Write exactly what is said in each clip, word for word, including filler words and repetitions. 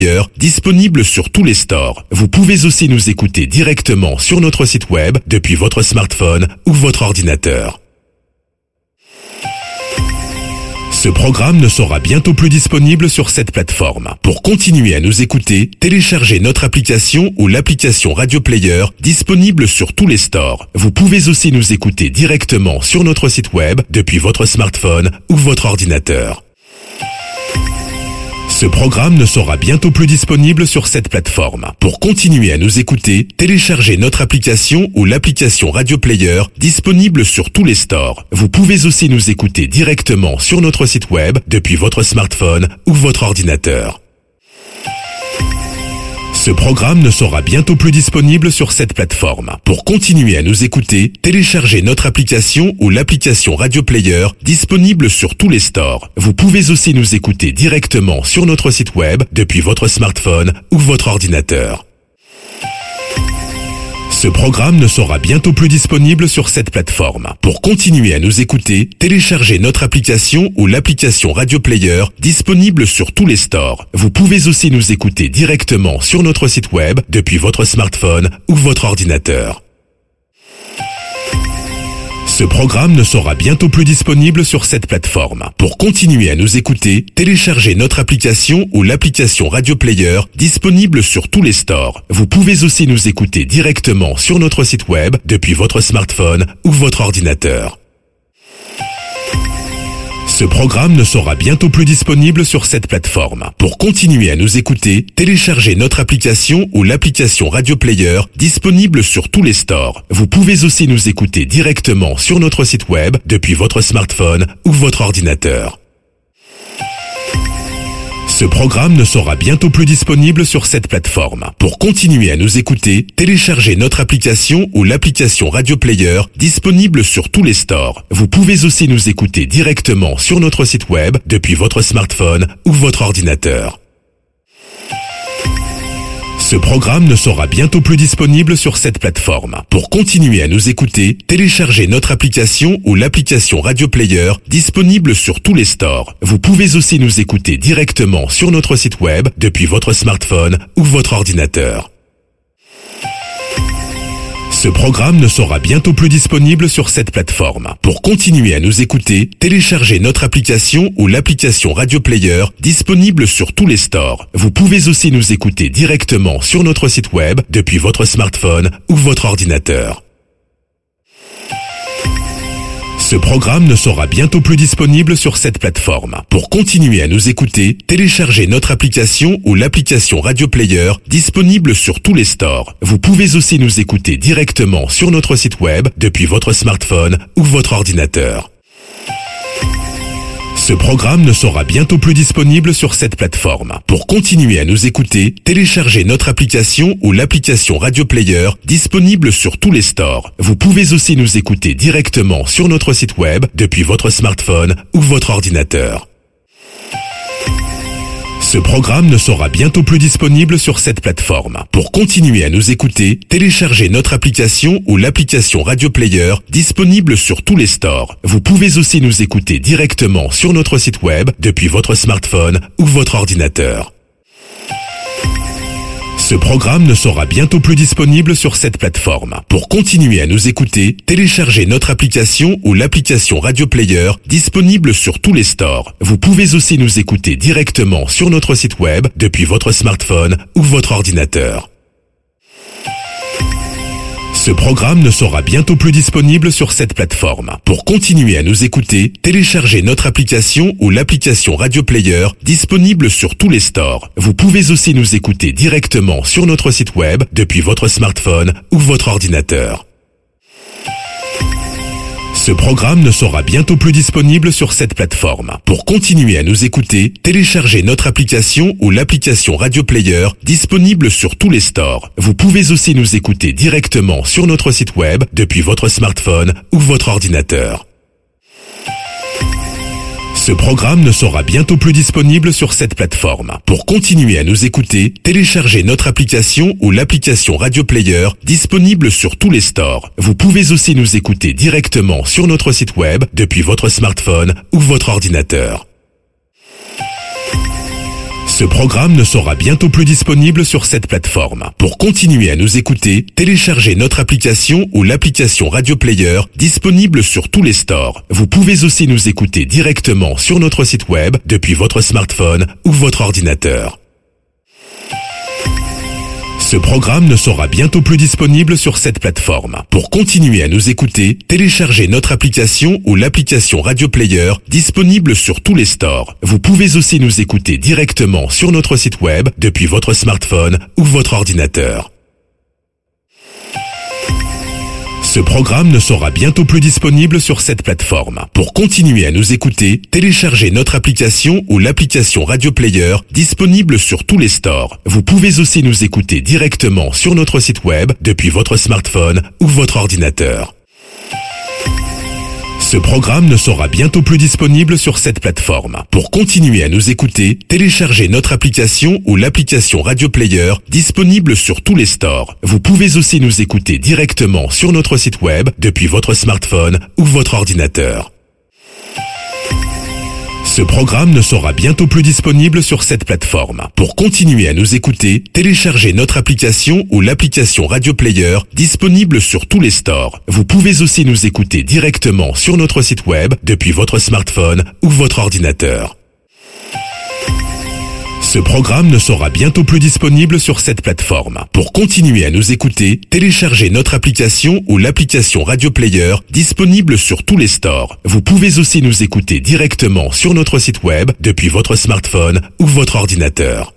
disponible sur tous les stores. Vous pouvez aussi nous écouter directement sur notre site web depuis votre smartphone ou votre ordinateur. Ce programme ne sera bientôt plus disponible sur cette plateforme. Pour continuer à nous écouter, téléchargez notre application ou l'application Radio Player disponible sur tous les stores. Vous pouvez aussi nous écouter directement sur notre site web depuis votre smartphone ou votre ordinateur. Ce programme ne sera bientôt plus disponible sur cette plateforme. Pour continuer à nous écouter, téléchargez notre application ou l'application Radio Player disponible sur tous les stores. Vous pouvez aussi nous écouter directement sur notre site web depuis votre smartphone ou votre ordinateur. Ce programme ne sera bientôt plus disponible sur cette plateforme. Pour continuer à nous écouter, téléchargez notre application ou l'application Radio Player disponible sur tous les stores. Vous pouvez aussi nous écouter directement sur notre site web depuis votre smartphone ou votre ordinateur. Ce programme ne sera bientôt plus disponible sur cette plateforme. Pour continuer à nous écouter, téléchargez notre application ou l'application Radio Player disponible sur tous les stores. Vous pouvez aussi nous écouter directement sur notre site web depuis votre smartphone ou votre ordinateur. Ce programme ne sera bientôt plus disponible sur cette plateforme. Pour continuer à nous écouter, téléchargez notre application ou l'application Radio Player disponible sur tous les stores. Vous pouvez aussi nous écouter directement sur notre site web depuis votre smartphone ou votre ordinateur. Ce programme ne sera bientôt plus disponible sur cette plateforme. Pour continuer à nous écouter, téléchargez notre application ou l'application Radio Player disponible sur tous les stores. Vous pouvez aussi nous écouter directement sur notre site web depuis votre smartphone ou votre ordinateur. Ce programme ne sera bientôt plus disponible sur cette plateforme. Pour continuer à nous écouter, téléchargez notre application ou l'application Radio Player disponible sur tous les stores. Vous pouvez aussi nous écouter directement sur notre site web depuis votre smartphone ou votre ordinateur. Ce programme ne sera bientôt plus disponible sur cette plateforme. Pour continuer à nous écouter, téléchargez notre application ou l'application Radio Player disponible sur tous les stores. Vous pouvez aussi nous écouter directement sur notre site web depuis votre smartphone ou votre ordinateur. Ce programme ne sera bientôt plus disponible sur cette plateforme. Pour continuer à nous écouter, téléchargez notre application ou l'application Radio Player disponible sur tous les stores. Vous pouvez aussi nous écouter directement sur notre site web depuis votre smartphone ou votre ordinateur. Ce programme ne sera bientôt plus disponible sur cette plateforme. Pour continuer à nous écouter, téléchargez notre application ou l'application Radio Player disponible sur tous les stores. Vous pouvez aussi nous écouter directement sur notre site web depuis votre smartphone ou votre ordinateur. Ce programme ne sera bientôt plus disponible sur cette plateforme. Pour continuer à nous écouter, téléchargez notre application ou l'application Radio Player disponible sur tous les stores. Vous pouvez aussi nous écouter directement sur notre site web depuis votre smartphone ou votre ordinateur. Ce programme ne sera bientôt plus disponible sur cette plateforme. Pour continuer à nous écouter, téléchargez notre application ou l'application Radio Player disponible sur tous les stores. Vous pouvez aussi nous écouter directement sur notre site web depuis votre smartphone ou votre ordinateur. Ce programme ne sera bientôt plus disponible sur cette plateforme. Pour continuer à nous écouter, téléchargez notre application ou l'application Radio Player disponible sur tous les stores. Vous pouvez aussi nous écouter directement sur notre site web depuis votre smartphone ou votre ordinateur. Ce programme ne sera bientôt plus disponible sur cette plateforme. Pour continuer à nous écouter, téléchargez notre application ou l'application Radio Player disponible sur tous les stores. Vous pouvez aussi nous écouter directement sur notre site web depuis votre smartphone ou votre ordinateur. Ce programme ne sera bientôt plus disponible sur cette plateforme. Pour continuer à nous écouter, téléchargez notre application ou l'application Radio Player disponible sur tous les stores. Vous pouvez aussi nous écouter directement sur notre site web depuis votre smartphone ou votre ordinateur. Ce programme ne sera bientôt plus disponible sur cette plateforme. Pour continuer à nous écouter, téléchargez notre application ou l'application Radio Player disponible sur tous les stores. Vous pouvez aussi nous écouter directement sur notre site web depuis votre smartphone ou votre ordinateur. Ce Ce programme ne sera bientôt plus disponible sur cette plateforme. Pour continuer à nous écouter, téléchargez notre application ou l'application Radio Player disponible sur tous les stores. Vous pouvez aussi nous écouter directement sur notre site web depuis votre smartphone ou votre ordinateur. Ce programme ne sera bientôt plus disponible sur cette plateforme. Pour continuer à nous écouter, téléchargez notre application ou l'application Radio Player disponible sur tous les stores. Vous pouvez aussi nous écouter directement sur notre site web depuis votre smartphone ou votre ordinateur. Ce programme ne sera bientôt plus disponible sur cette plateforme. Pour continuer à nous écouter, téléchargez notre application ou l'application Radio Player disponible sur tous les stores. Vous pouvez aussi nous écouter directement sur notre site web depuis votre smartphone ou votre ordinateur. Ce programme ne sera bientôt plus disponible sur cette plateforme. Pour continuer à nous écouter, téléchargez notre application ou l'application Radio Player disponible sur tous les stores. Vous pouvez aussi nous écouter directement sur notre site web depuis votre smartphone ou votre ordinateur. Ce programme ne sera bientôt plus disponible sur cette plateforme. Pour continuer à nous écouter, téléchargez notre application ou l'application Radio Player disponible sur tous les stores. Vous pouvez aussi nous écouter directement sur notre site web depuis votre smartphone ou votre ordinateur. Ce programme ne sera bientôt plus disponible sur cette plateforme. Pour continuer à nous écouter, téléchargez notre application ou l'application Radio Player disponible sur tous les stores. Vous pouvez aussi nous écouter directement sur notre site web depuis votre smartphone ou votre ordinateur.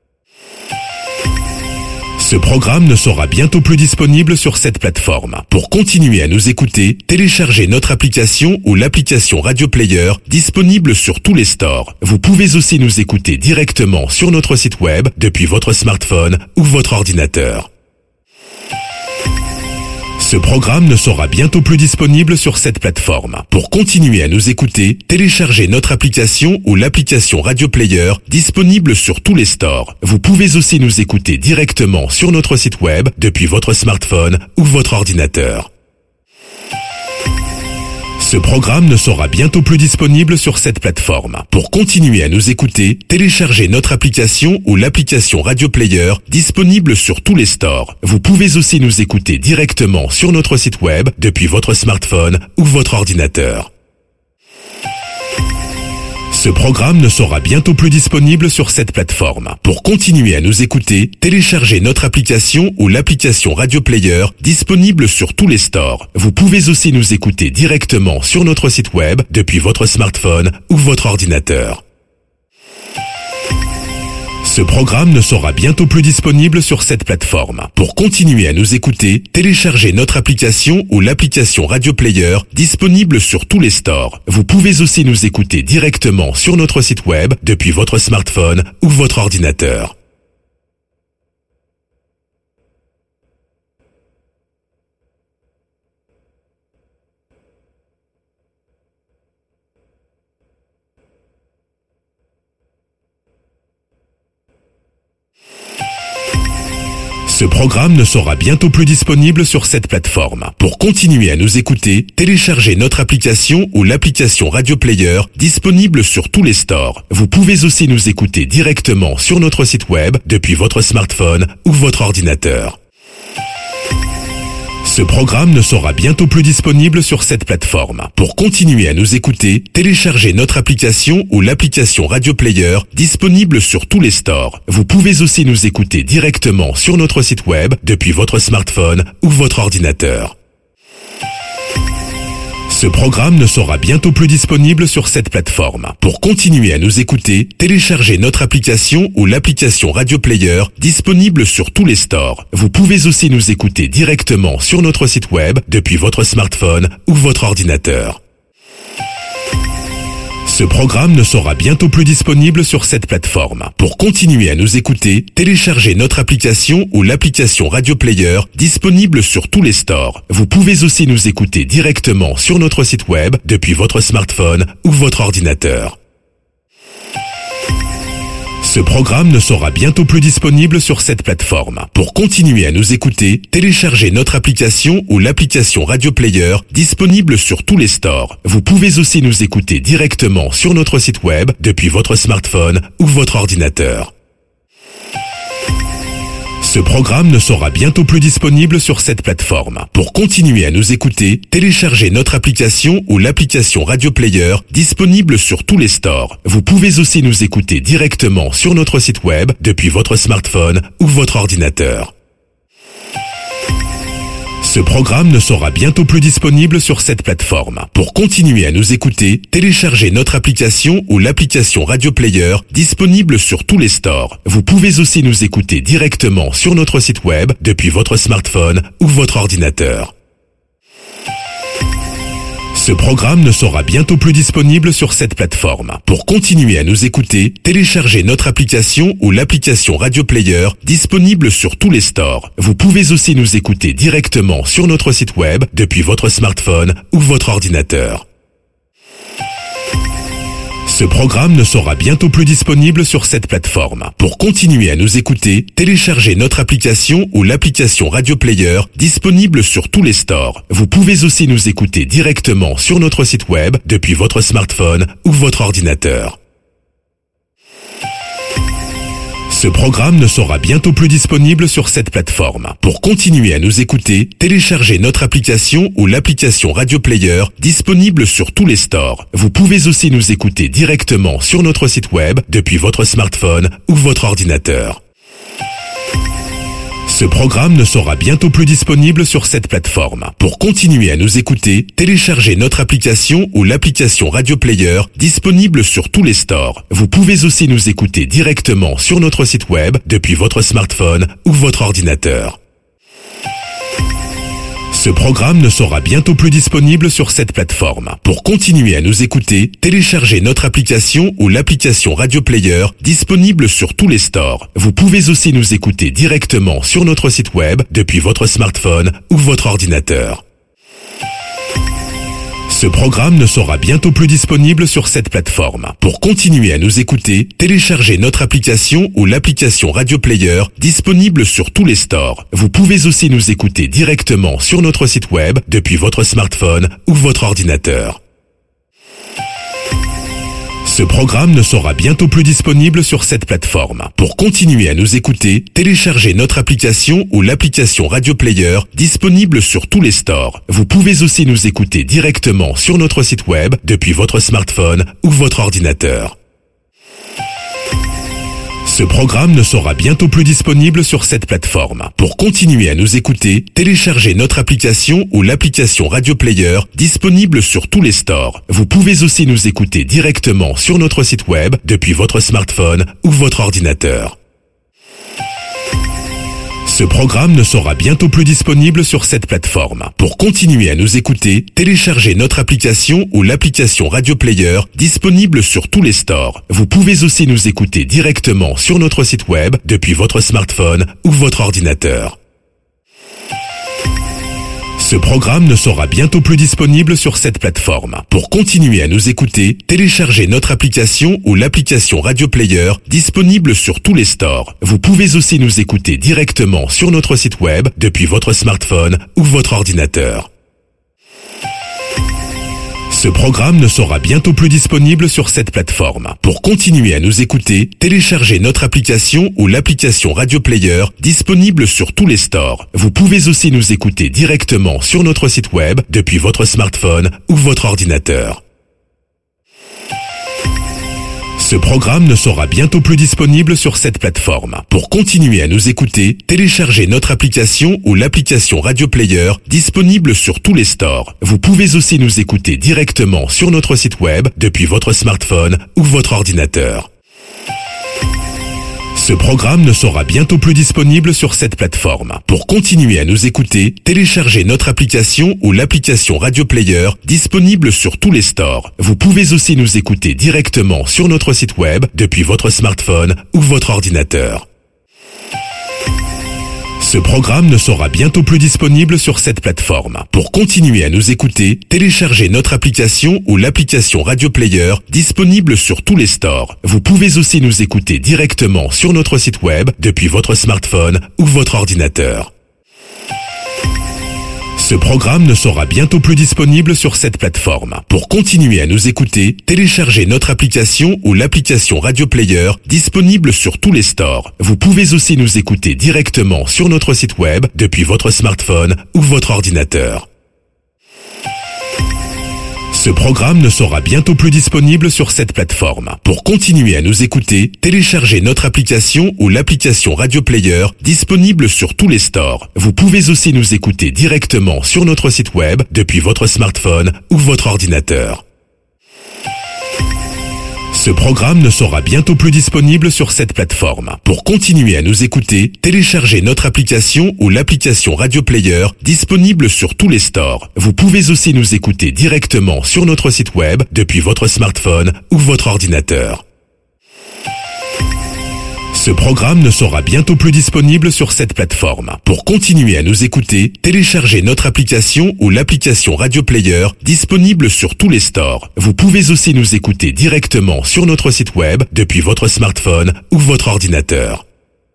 Ce programme ne sera bientôt plus disponible sur cette plateforme. Pour continuer à nous écouter, téléchargez notre application ou l'application Radio Player disponible sur tous les stores. Vous pouvez aussi nous écouter directement sur notre site web depuis votre smartphone ou votre ordinateur. Ce programme ne sera bientôt plus disponible sur cette plateforme. Pour continuer à nous écouter, téléchargez notre application ou l'application Radio Player disponible sur tous les stores. Vous pouvez aussi nous écouter directement sur notre site web depuis votre smartphone ou votre ordinateur. Ce programme ne sera bientôt plus disponible sur cette plateforme. Pour continuer à nous écouter, téléchargez notre application ou l'application Radio Player disponible sur tous les stores. Vous pouvez aussi nous écouter directement sur notre site web depuis votre smartphone ou votre ordinateur. Ce programme ne sera bientôt plus disponible sur cette plateforme. Pour continuer à nous écouter, téléchargez notre application ou l'application Radio Player disponible sur tous les stores. Vous pouvez aussi nous écouter directement sur notre site web depuis votre smartphone ou votre ordinateur. Ce programme ne sera bientôt plus disponible sur cette plateforme. Pour continuer à nous écouter, téléchargez notre application ou l'application Radio Player disponible sur tous les stores. Vous pouvez aussi nous écouter directement sur notre site web depuis votre smartphone ou votre ordinateur. Ce programme ne sera bientôt plus disponible sur cette plateforme. Pour continuer à nous écouter, téléchargez notre application ou l'application Radio Player disponible sur tous les stores. Vous pouvez aussi nous écouter directement sur notre site web depuis votre smartphone ou votre ordinateur. Ce programme ne sera bientôt plus disponible sur cette plateforme. Pour continuer à nous écouter, téléchargez notre application ou l'application Radio Player disponible sur tous les stores. Vous pouvez aussi nous écouter directement sur notre site web depuis votre smartphone ou votre ordinateur. Ce programme ne sera bientôt plus disponible sur cette plateforme. Pour continuer à nous écouter, téléchargez notre application ou l'application Radio Player disponible sur tous les stores. Vous pouvez aussi nous écouter directement sur notre site web depuis votre smartphone ou votre ordinateur. Ce programme ne sera bientôt plus disponible sur cette plateforme. Pour continuer à nous écouter, téléchargez notre application ou l'application Radio Player disponible sur tous les stores. Vous pouvez aussi nous écouter directement sur notre site web depuis votre smartphone ou votre ordinateur. Ce programme ne sera bientôt plus disponible sur cette plateforme. Pour continuer à nous écouter, téléchargez notre application ou l'application Radio Player disponible sur tous les stores. Vous pouvez aussi nous écouter directement sur notre site web depuis votre smartphone ou votre ordinateur. Ce programme ne sera bientôt plus disponible sur cette plateforme. Pour continuer à nous écouter, téléchargez notre application ou l'application Radio Player disponible sur tous les stores. Vous pouvez aussi nous écouter directement sur notre site web depuis votre smartphone ou votre ordinateur. Ce programme ne sera bientôt plus disponible sur cette plateforme. Pour continuer à nous écouter, téléchargez notre application ou l'application Radio Player disponible sur tous les stores. Vous pouvez aussi nous écouter directement sur notre site web depuis votre smartphone ou votre ordinateur. Ce programme ne sera bientôt plus disponible sur cette plateforme. Pour continuer à nous écouter, téléchargez notre application ou l'application Radio Player disponible sur tous les stores. Vous pouvez aussi nous écouter directement sur notre site web depuis votre smartphone ou votre ordinateur. Ce programme ne sera bientôt plus disponible sur cette plateforme. Pour continuer à nous écouter, téléchargez notre application ou l'application Radio Player disponible sur tous les stores. Vous pouvez aussi nous écouter directement sur notre site web depuis votre smartphone ou votre ordinateur. Ce programme ne sera bientôt plus disponible sur cette plateforme. Pour continuer à nous écouter, téléchargez notre application ou l'application Radio Player disponible sur tous les stores. Vous pouvez aussi nous écouter directement sur notre site web depuis votre smartphone ou votre ordinateur. Ce programme ne sera bientôt plus disponible sur cette plateforme. Pour continuer à nous écouter, téléchargez notre application ou l'application Radio Player disponible sur tous les stores. Vous pouvez aussi nous écouter directement sur notre site web depuis votre smartphone ou votre ordinateur. Ce programme ne sera bientôt plus disponible sur cette plateforme. Pour continuer à nous écouter, téléchargez notre application ou l'application Radio Player disponible sur tous les stores. Vous pouvez aussi nous écouter directement sur notre site web depuis votre smartphone ou votre ordinateur. Ce programme ne sera bientôt plus disponible sur cette plateforme. Pour continuer à nous écouter, téléchargez notre application ou l'application Radio Player disponible sur tous les stores. Vous pouvez aussi nous écouter directement sur notre site web depuis votre smartphone ou votre ordinateur. Ce programme ne sera bientôt plus disponible sur cette plateforme. Pour continuer à nous écouter, téléchargez notre application ou l'application Radio Player disponible sur tous les stores. Vous pouvez aussi nous écouter directement sur notre site web depuis votre smartphone ou votre ordinateur. Ce programme ne sera bientôt plus disponible sur cette plateforme. Pour continuer à nous écouter, téléchargez notre application ou l'application Radio Player disponible sur tous les stores. Vous pouvez aussi nous écouter directement sur notre site web depuis votre smartphone ou votre ordinateur. Ce programme ne sera bientôt plus disponible sur cette plateforme. Pour continuer à nous écouter, téléchargez notre application ou l'application Radio Player disponible sur tous les stores. Vous pouvez aussi nous écouter directement sur notre site web depuis votre smartphone ou votre ordinateur. Ce programme ne sera bientôt plus disponible sur cette plateforme. Pour continuer à nous écouter, téléchargez notre application ou l'application Radio Player disponible sur tous les stores. Vous pouvez aussi nous écouter directement sur notre site web depuis votre smartphone ou votre ordinateur. Ce programme ne sera bientôt plus disponible sur cette plateforme. Pour continuer à nous écouter, téléchargez notre application ou l'application Radio Player disponible sur tous les stores. Vous pouvez aussi nous écouter directement sur notre site web depuis votre smartphone ou votre ordinateur. Ce programme ne sera bientôt plus disponible sur cette plateforme. Pour continuer à nous écouter, téléchargez notre application ou l'application Radio Player disponible sur tous les stores. Vous pouvez aussi nous écouter directement sur notre site web depuis votre smartphone ou votre ordinateur. Ce programme ne sera bientôt plus disponible sur cette plateforme. Pour continuer à nous écouter, téléchargez notre application ou l'application Radio Player disponible sur tous les stores. Vous pouvez aussi nous écouter directement sur notre site web depuis votre smartphone ou votre ordinateur. Ce programme ne sera bientôt plus disponible sur cette plateforme. Pour continuer à nous écouter, téléchargez notre application ou l'application Radio Player disponible sur tous les stores. Vous pouvez aussi nous écouter directement sur notre site web depuis votre smartphone ou votre ordinateur. Ce programme ne sera bientôt plus disponible sur cette plateforme. Pour continuer à nous écouter, téléchargez notre application ou l'application Radio Player disponible sur tous les stores. Vous pouvez aussi nous écouter directement sur notre site web depuis votre smartphone ou votre ordinateur. Ce programme ne sera bientôt plus disponible sur cette plateforme. Pour continuer à nous écouter, téléchargez notre application ou l'application Radio Player disponible sur tous les stores. Vous pouvez aussi nous écouter directement sur notre site web depuis votre smartphone ou votre ordinateur. Ce programme ne sera bientôt plus disponible sur cette plateforme. Pour continuer à nous écouter, téléchargez notre application ou l'application Radio Player disponible sur tous les stores. Vous pouvez aussi nous écouter directement sur notre site web depuis votre smartphone ou votre ordinateur. Ce programme ne sera bientôt plus disponible sur cette plateforme. Pour continuer à nous écouter, téléchargez notre application ou l'application Radio Player disponible sur tous les stores. Vous pouvez aussi nous écouter directement sur notre site web depuis votre smartphone ou votre ordinateur.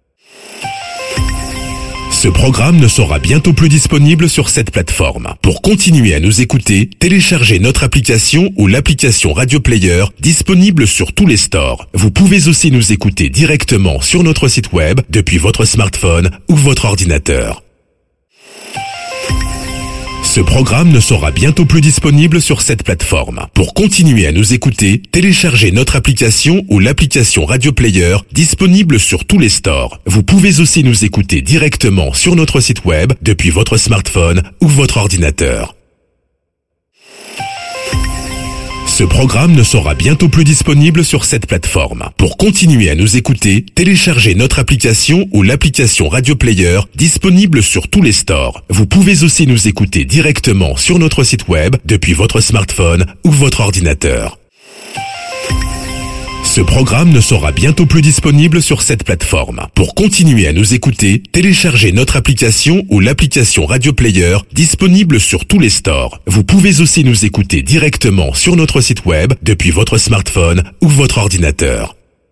Ce programme ne sera bientôt plus disponible sur cette plateforme. Pour continuer à nous écouter, téléchargez notre application ou l'application Radio Player disponible sur tous les stores. Vous pouvez aussi nous écouter directement sur notre site web depuis votre smartphone ou votre ordinateur. Ce programme ne sera bientôt plus disponible sur cette plateforme. Pour continuer à nous écouter, téléchargez notre application ou l'application Radio Player disponible sur tous les stores. Vous pouvez aussi nous écouter directement sur notre site web depuis votre smartphone ou votre ordinateur. Ce programme ne sera bientôt plus disponible sur cette plateforme. Pour continuer à nous écouter, téléchargez notre application ou l'application Radio Player disponible sur tous les stores. Vous pouvez aussi nous écouter directement sur notre site web depuis votre smartphone ou votre ordinateur. Ce programme ne sera bientôt plus disponible sur cette plateforme. Pour continuer à nous écouter, téléchargez notre application ou l'application Radio Player disponible sur tous les stores. Vous pouvez aussi nous écouter directement sur notre site web depuis votre smartphone ou votre ordinateur.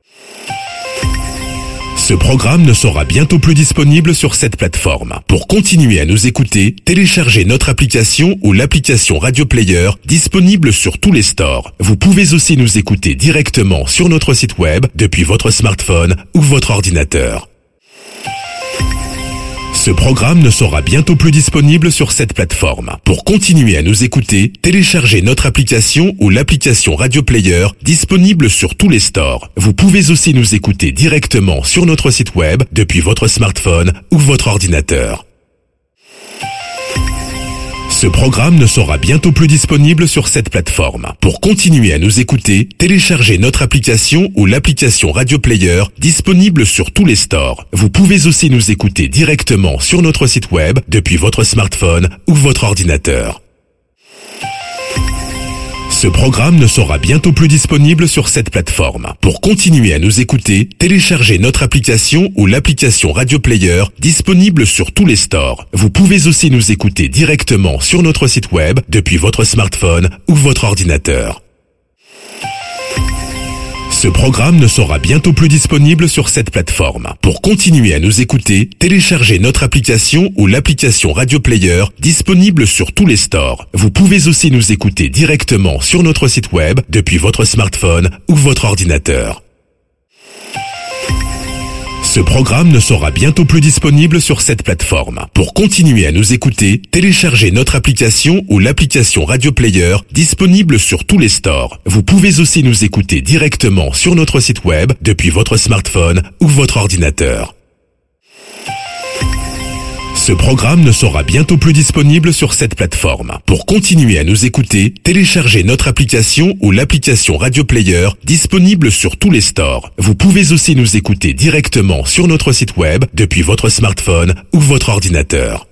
Ce programme ne sera bientôt plus disponible sur cette plateforme. Pour continuer à nous écouter, téléchargez notre application ou l'application Radio Player disponible sur tous les stores. Vous pouvez aussi nous écouter directement sur notre site web depuis votre smartphone ou votre ordinateur. Ce programme ne sera bientôt plus disponible sur cette plateforme. Pour continuer à nous écouter, téléchargez notre application ou l'application Radio Player disponible sur tous les stores. Vous pouvez aussi nous écouter directement sur notre site web depuis votre smartphone ou votre ordinateur. Ce programme ne sera bientôt plus disponible sur cette plateforme. Pour continuer à nous écouter, téléchargez notre application ou l'application Radio Player disponible sur tous les stores. Vous pouvez aussi nous écouter directement sur notre site web depuis votre smartphone ou votre ordinateur. Ce programme ne sera bientôt plus disponible sur cette plateforme. Pour continuer à nous écouter, téléchargez notre application ou l'application Radio Player disponible sur tous les stores. Vous pouvez aussi nous écouter directement sur notre site web depuis votre smartphone ou votre ordinateur. Ce programme ne sera bientôt plus disponible sur cette plateforme. Pour continuer à nous écouter, téléchargez notre application ou l'application Radio Player disponible sur tous les stores. Vous pouvez aussi nous écouter directement sur notre site web depuis votre smartphone ou votre ordinateur. Ce programme ne sera bientôt plus disponible sur cette plateforme. Pour continuer à nous écouter, téléchargez notre application ou l'application Radio Player disponible sur tous les stores. Vous pouvez aussi nous écouter directement sur notre site web depuis votre smartphone ou votre ordinateur. Ce programme ne sera bientôt plus disponible sur cette plateforme. Pour continuer à nous écouter, téléchargez notre application ou l'application Radio Player disponible sur tous les stores. Vous pouvez aussi nous écouter directement sur notre site web depuis votre smartphone ou votre ordinateur.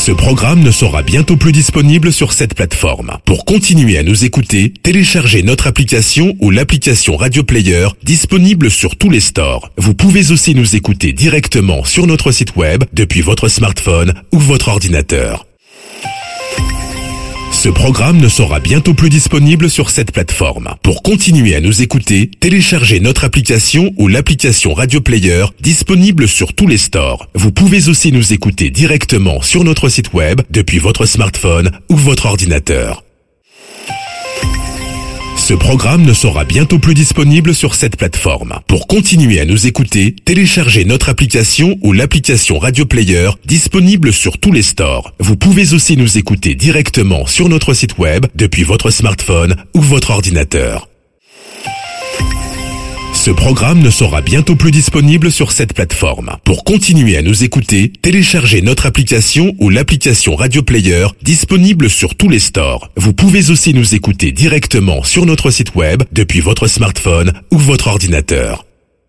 Ce programme ne sera bientôt plus disponible sur cette plateforme. Pour continuer à nous écouter, téléchargez notre application ou l'application Radio Player disponible sur tous les stores. Vous pouvez aussi nous écouter directement sur notre site web depuis votre smartphone ou votre ordinateur. Ce programme ne sera bientôt plus disponible sur cette plateforme. Pour continuer à nous écouter, téléchargez notre application ou l'application Radio Player disponible sur tous les stores. Vous pouvez aussi nous écouter directement sur notre site web depuis votre smartphone ou votre ordinateur. Ce programme ne sera bientôt plus disponible sur cette plateforme. Pour continuer à nous écouter, téléchargez notre application ou l'application Radio Player disponible sur tous les stores. Vous pouvez aussi nous écouter directement sur notre site web depuis votre smartphone ou votre ordinateur. Ce programme ne sera bientôt plus disponible sur cette plateforme. Pour continuer à nous écouter, téléchargez notre application ou l'application Radio Player disponible sur tous les stores. Vous pouvez aussi nous écouter directement sur notre site web depuis votre smartphone ou votre ordinateur.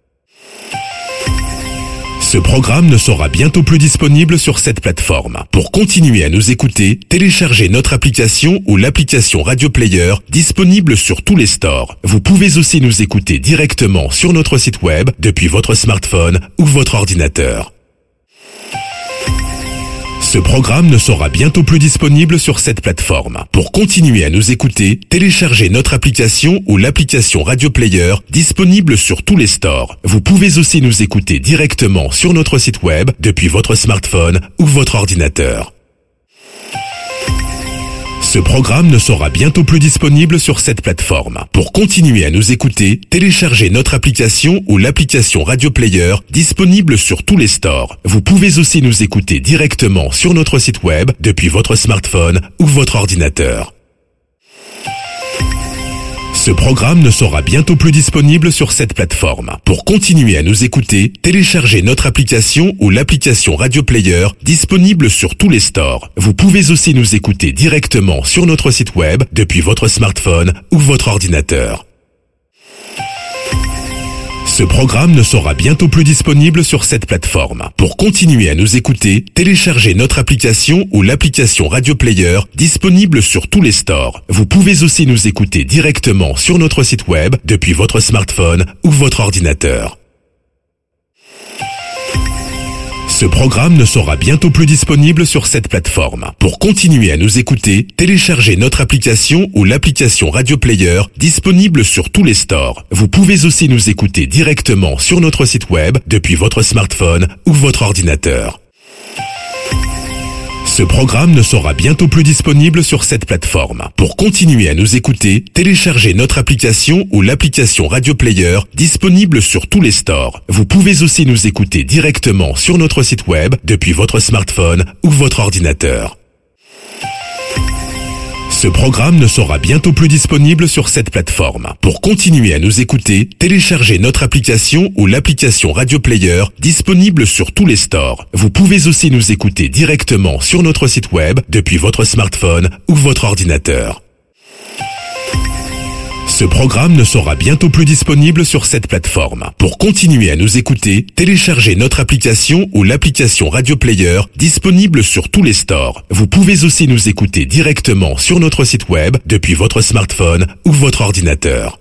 Ce programme ne sera bientôt plus disponible sur cette plateforme. Pour continuer à nous écouter, téléchargez notre application ou l'application Radio Player disponible sur tous les stores. Vous pouvez aussi nous écouter directement sur notre site web depuis votre smartphone ou votre ordinateur. Ce programme ne sera bientôt plus disponible sur cette plateforme. Pour continuer à nous écouter, téléchargez notre application ou l'application Radio Player disponible sur tous les stores. Vous pouvez aussi nous écouter directement sur notre site web depuis votre smartphone ou votre ordinateur. Ce programme ne sera bientôt plus disponible sur cette plateforme. Pour continuer à nous écouter, téléchargez notre application ou l'application Radio Player disponible sur tous les stores. Vous pouvez aussi nous écouter directement sur notre site web depuis votre smartphone ou votre ordinateur. Ce programme ne sera bientôt plus disponible sur cette plateforme. Pour continuer à nous écouter, téléchargez notre application ou l'application Radio Player disponible sur tous les stores. Vous pouvez aussi nous écouter directement sur notre site web depuis votre smartphone ou votre ordinateur. Ce programme ne sera bientôt plus disponible sur cette plateforme. Pour continuer à nous écouter, téléchargez notre application ou l'application Radio Player disponible sur tous les stores. Vous pouvez aussi nous écouter directement sur notre site web depuis votre smartphone ou votre ordinateur. Ce programme ne sera bientôt plus disponible sur cette plateforme. Pour continuer à nous écouter, téléchargez notre application ou l'application Radio Player disponible sur tous les stores. Vous pouvez aussi nous écouter directement sur notre site web depuis votre smartphone ou votre ordinateur. Ce programme ne sera bientôt plus disponible sur cette plateforme. Pour continuer à nous écouter, téléchargez notre application ou l'application Radio Player disponible sur tous les stores. Vous pouvez aussi nous écouter directement sur notre site web depuis votre smartphone ou votre ordinateur. Ce programme ne sera bientôt plus disponible sur cette plateforme. Pour continuer à nous écouter, téléchargez notre application ou l'application Radio Player disponible sur tous les stores. Vous pouvez aussi nous écouter directement sur notre site web depuis votre smartphone ou votre ordinateur. Ce programme ne sera bientôt plus disponible sur cette plateforme. Pour continuer à nous écouter, téléchargez notre application ou l'application Radio Player disponible sur tous les stores. Vous pouvez aussi nous écouter directement sur notre site web depuis votre smartphone ou votre ordinateur.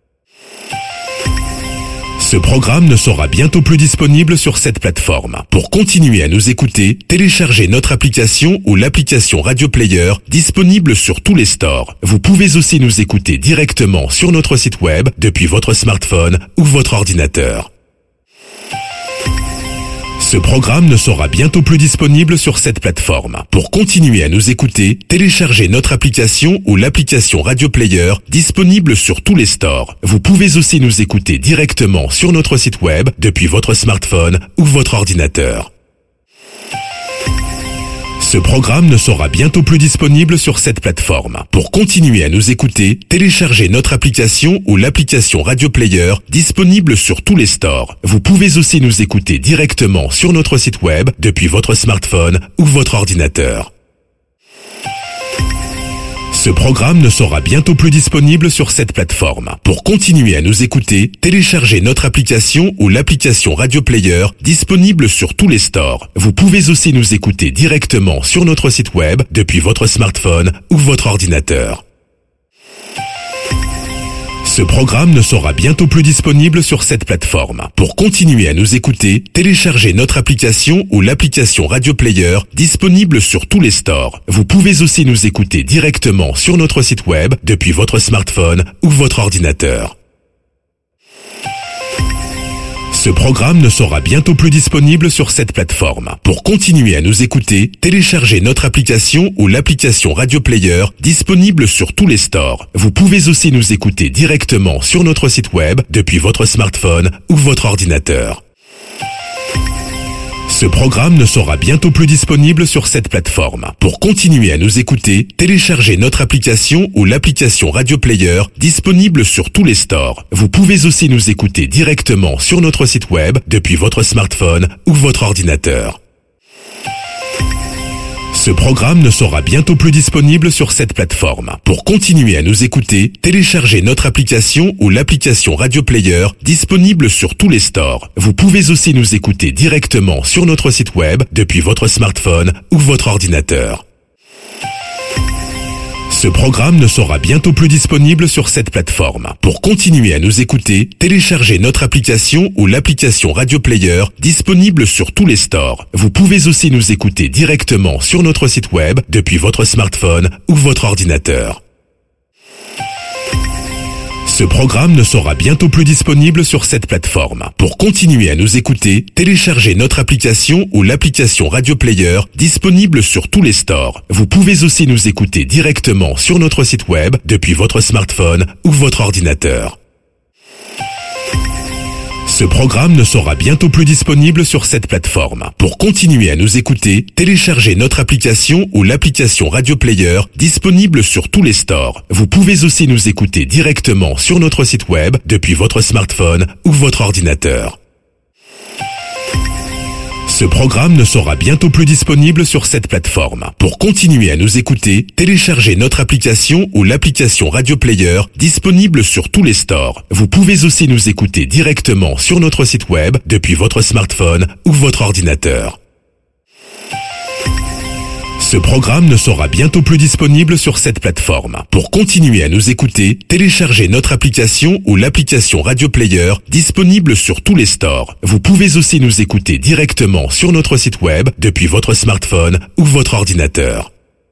Ce programme ne sera bientôt plus disponible sur cette plateforme. Pour continuer à nous écouter, téléchargez notre application ou l'application Radio Player disponible sur tous les stores. Vous pouvez aussi nous écouter directement sur notre site web depuis votre smartphone ou votre ordinateur. Ce programme ne sera bientôt plus disponible sur cette plateforme. Pour continuer à nous écouter, téléchargez notre application ou l'application Radio Player disponible sur tous les stores. Vous pouvez aussi nous écouter directement sur notre site web depuis votre smartphone ou votre ordinateur. Ce programme ne sera bientôt plus disponible sur cette plateforme. Pour continuer à nous écouter, téléchargez notre application ou l'application Radio Player disponible sur tous les stores. Vous pouvez aussi nous écouter directement sur notre site web depuis votre smartphone ou votre ordinateur. Ce programme ne sera bientôt plus disponible sur cette plateforme. Pour continuer à nous écouter, téléchargez notre application ou l'application Radio Player disponible sur tous les stores. Vous pouvez aussi nous écouter directement sur notre site web depuis votre smartphone ou votre ordinateur. Ce programme ne sera bientôt plus disponible sur cette plateforme. Pour continuer à nous écouter, téléchargez notre application ou l'application Radio Player disponible sur tous les stores. Vous pouvez aussi nous écouter directement sur notre site web depuis votre smartphone ou votre ordinateur. Ce programme ne sera bientôt plus disponible sur cette plateforme. Pour continuer à nous écouter, téléchargez notre application ou l'application Radio Player disponible sur tous les stores. Vous pouvez aussi nous écouter directement sur notre site web depuis votre smartphone ou votre ordinateur. Ce programme ne sera bientôt plus disponible sur cette plateforme. Pour continuer à nous écouter, téléchargez notre application ou l'application Radio Player disponible sur tous les stores. Vous pouvez aussi nous écouter directement sur notre site web depuis votre smartphone ou votre ordinateur. Ce programme ne sera bientôt plus disponible sur cette plateforme. Pour continuer à nous écouter, téléchargez notre application ou l'application Radio Player disponible sur tous les stores. Vous pouvez aussi nous écouter directement sur notre site web depuis votre smartphone ou votre ordinateur. Ce programme ne sera bientôt plus disponible sur cette plateforme. Pour continuer à nous écouter, téléchargez notre application ou l'application Radio Player disponible sur tous les stores. Vous pouvez aussi nous écouter directement sur notre site web depuis votre smartphone ou votre ordinateur. Ce programme ne sera bientôt plus disponible sur cette plateforme. Pour continuer à nous écouter, téléchargez notre application ou l'application Radio Player disponible sur tous les stores. Vous pouvez aussi nous écouter directement sur notre site web depuis votre smartphone ou votre ordinateur. Ce programme ne sera bientôt plus disponible sur cette plateforme. Pour continuer à nous écouter, téléchargez notre application ou l'application Radio Player disponible sur tous les stores. Vous pouvez aussi nous écouter directement sur notre site web depuis votre smartphone ou votre ordinateur. Ce programme ne sera bientôt plus disponible sur cette plateforme. Pour continuer à nous écouter, téléchargez notre application ou l'application Radio Player disponible sur tous les stores. Vous pouvez aussi nous écouter directement sur notre site web depuis votre smartphone ou votre ordinateur. Ce programme ne sera bientôt plus disponible sur cette plateforme. Pour continuer à nous écouter, téléchargez notre application ou l'application Radio Player disponible sur tous les stores. Vous pouvez aussi nous écouter directement sur notre site web depuis votre smartphone ou votre ordinateur.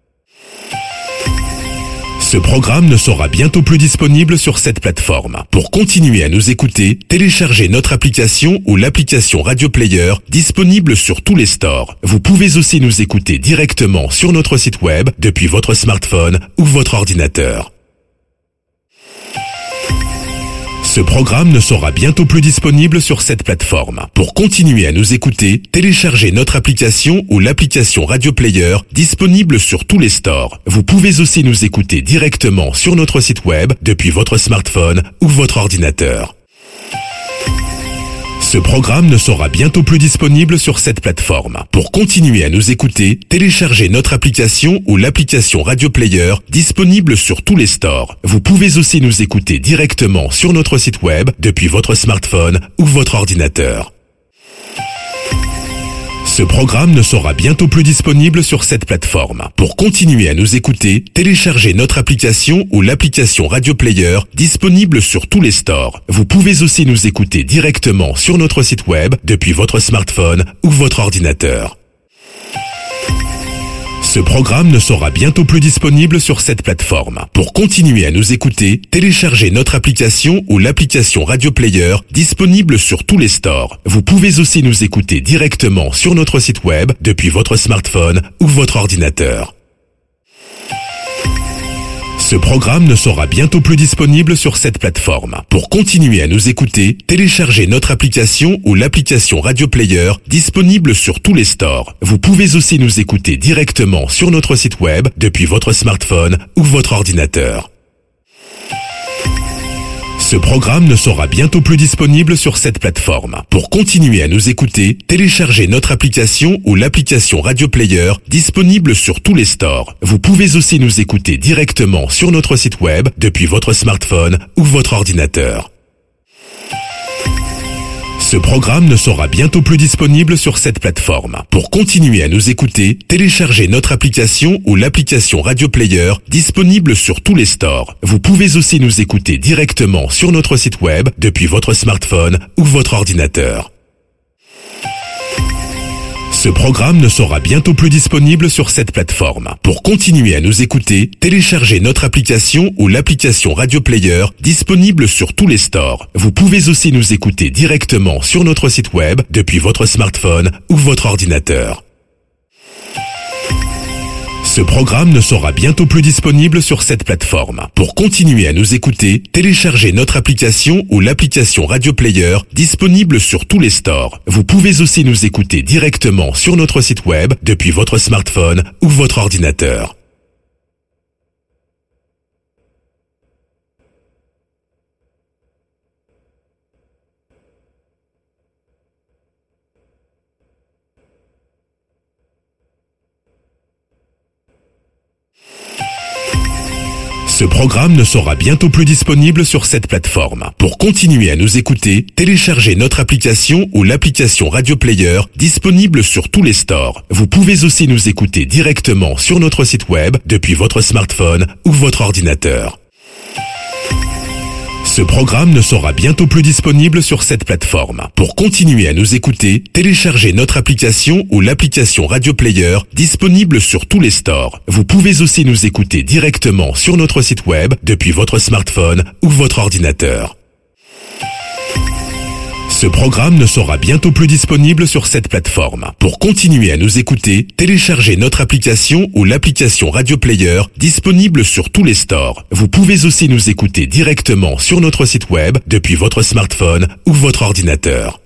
Ce programme ne sera bientôt plus disponible sur cette plateforme. Pour continuer à nous écouter, téléchargez notre application ou l'application Radio Player disponible sur tous les stores. Vous pouvez aussi nous écouter directement sur notre site web depuis votre smartphone ou votre ordinateur. Ce programme ne sera bientôt plus disponible sur cette plateforme. Pour continuer à nous écouter, téléchargez notre application ou l'application Radio Player disponible sur tous les stores. Vous pouvez aussi nous écouter directement sur notre site web depuis votre smartphone ou votre ordinateur. Ce programme ne sera bientôt plus disponible sur cette plateforme. Pour continuer à nous écouter, téléchargez notre application ou l'application Radio Player disponible sur tous les stores. Vous pouvez aussi nous écouter directement sur notre site web depuis votre smartphone ou votre ordinateur. Ce programme ne sera bientôt plus disponible sur cette plateforme. Pour continuer à nous écouter, téléchargez notre application ou l'application Radio Player disponible sur tous les stores. Vous pouvez aussi nous écouter directement sur notre site web depuis votre smartphone ou votre ordinateur. Ce programme ne sera bientôt plus disponible sur cette plateforme. Pour continuer à nous écouter, téléchargez notre application ou l'application Radio Player disponible sur tous les stores. Vous pouvez aussi nous écouter directement sur notre site web depuis votre smartphone ou votre ordinateur. Ce programme ne sera bientôt plus disponible sur cette plateforme. Pour continuer à nous écouter, téléchargez notre application ou l'application Radio Player disponible sur tous les stores. Vous pouvez aussi nous écouter directement sur notre site web depuis votre smartphone ou votre ordinateur. Ce programme ne sera bientôt plus disponible sur cette plateforme. Pour continuer à nous écouter, téléchargez notre application ou l'application Radio Player disponible sur tous les stores. Vous pouvez aussi nous écouter directement sur notre site web depuis votre smartphone ou votre ordinateur. Ce programme ne sera bientôt plus disponible sur cette plateforme. Pour continuer à nous écouter, téléchargez notre application ou l'application Radio Player disponible sur tous les stores. Vous pouvez aussi nous écouter directement sur notre site web depuis votre smartphone ou votre ordinateur. Ce programme ne sera bientôt plus disponible sur cette plateforme. Pour continuer à nous écouter, téléchargez notre application ou l'application Radio Player disponible sur tous les stores. Vous pouvez aussi nous écouter directement sur notre site web depuis votre smartphone ou votre ordinateur. Ce programme ne sera bientôt plus disponible sur cette plateforme. Pour continuer à nous écouter, téléchargez notre application ou l'application Radio Player disponible sur tous les stores. Vous pouvez aussi nous écouter directement sur notre site web depuis votre smartphone ou votre ordinateur. Ce programme ne sera bientôt plus disponible sur cette plateforme. Pour continuer à nous écouter, téléchargez notre application ou l'application Radio Player disponible sur tous les stores. Vous pouvez aussi nous écouter directement sur notre site web depuis votre smartphone ou votre ordinateur. Ce programme ne sera bientôt plus disponible sur cette plateforme. Pour continuer à nous écouter, téléchargez notre application ou l'application Radio Player disponible sur tous les stores. Vous pouvez aussi nous écouter directement sur notre site web depuis votre smartphone ou votre ordinateur. Ce programme ne sera bientôt plus disponible sur cette plateforme. Pour continuer à nous écouter, téléchargez notre application ou l'application Radio Player disponible sur tous les stores. Vous pouvez aussi nous écouter directement sur notre site web depuis votre smartphone ou votre ordinateur.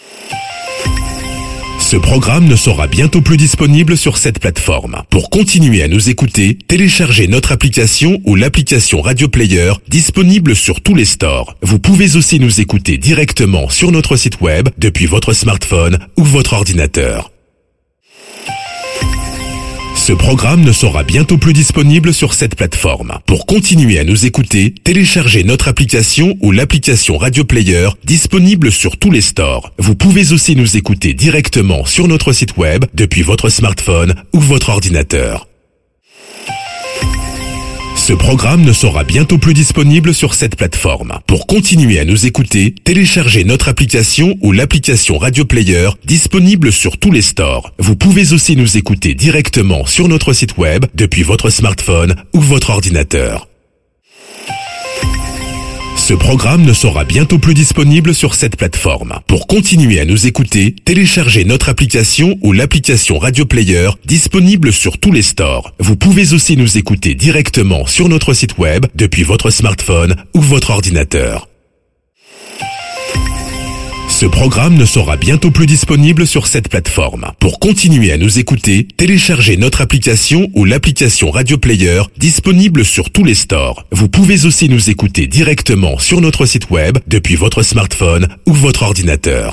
Ce programme ne sera bientôt plus disponible sur cette plateforme. Pour continuer à nous écouter, téléchargez notre application ou l'application Radio Player disponible sur tous les stores. Vous pouvez aussi nous écouter directement sur notre site web depuis votre smartphone ou votre ordinateur. Ce programme ne sera bientôt plus disponible sur cette plateforme. Pour continuer à nous écouter, téléchargez notre application ou l'application Radio Player disponible sur tous les stores. Vous pouvez aussi nous écouter directement sur notre site web depuis votre smartphone ou votre ordinateur. Ce programme ne sera bientôt plus disponible sur cette plateforme. Pour continuer à nous écouter, téléchargez notre application ou l'application Radio Player disponible sur tous les stores. Vous pouvez aussi nous écouter directement sur notre site web depuis votre smartphone ou votre ordinateur. Ce programme ne sera bientôt plus disponible sur cette plateforme. Pour continuer à nous écouter, téléchargez notre application ou l'application Radio Player disponible sur tous les stores. Vous pouvez aussi nous écouter directement sur notre site web depuis votre smartphone ou votre ordinateur. Ce programme ne sera bientôt plus disponible sur cette plateforme. Pour continuer à nous écouter, téléchargez notre application ou l'application Radio Player disponible sur tous les stores. Vous pouvez aussi nous écouter directement sur notre site web depuis votre smartphone ou votre ordinateur.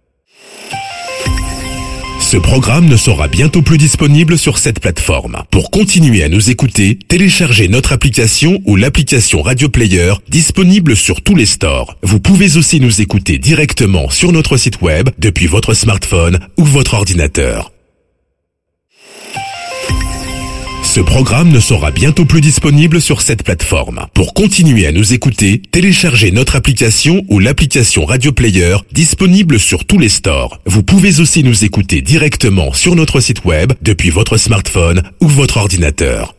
Ce programme ne sera bientôt plus disponible sur cette plateforme. Pour continuer à nous écouter, téléchargez notre application ou l'application Radio Player disponible sur tous les stores. Vous pouvez aussi nous écouter directement sur notre site web depuis votre smartphone ou votre ordinateur. Ce programme ne sera bientôt plus disponible sur cette plateforme. Pour continuer à nous écouter, téléchargez notre application ou l'application Radio Player disponible sur tous les stores. Vous pouvez aussi nous écouter directement sur notre site web depuis votre smartphone ou votre ordinateur.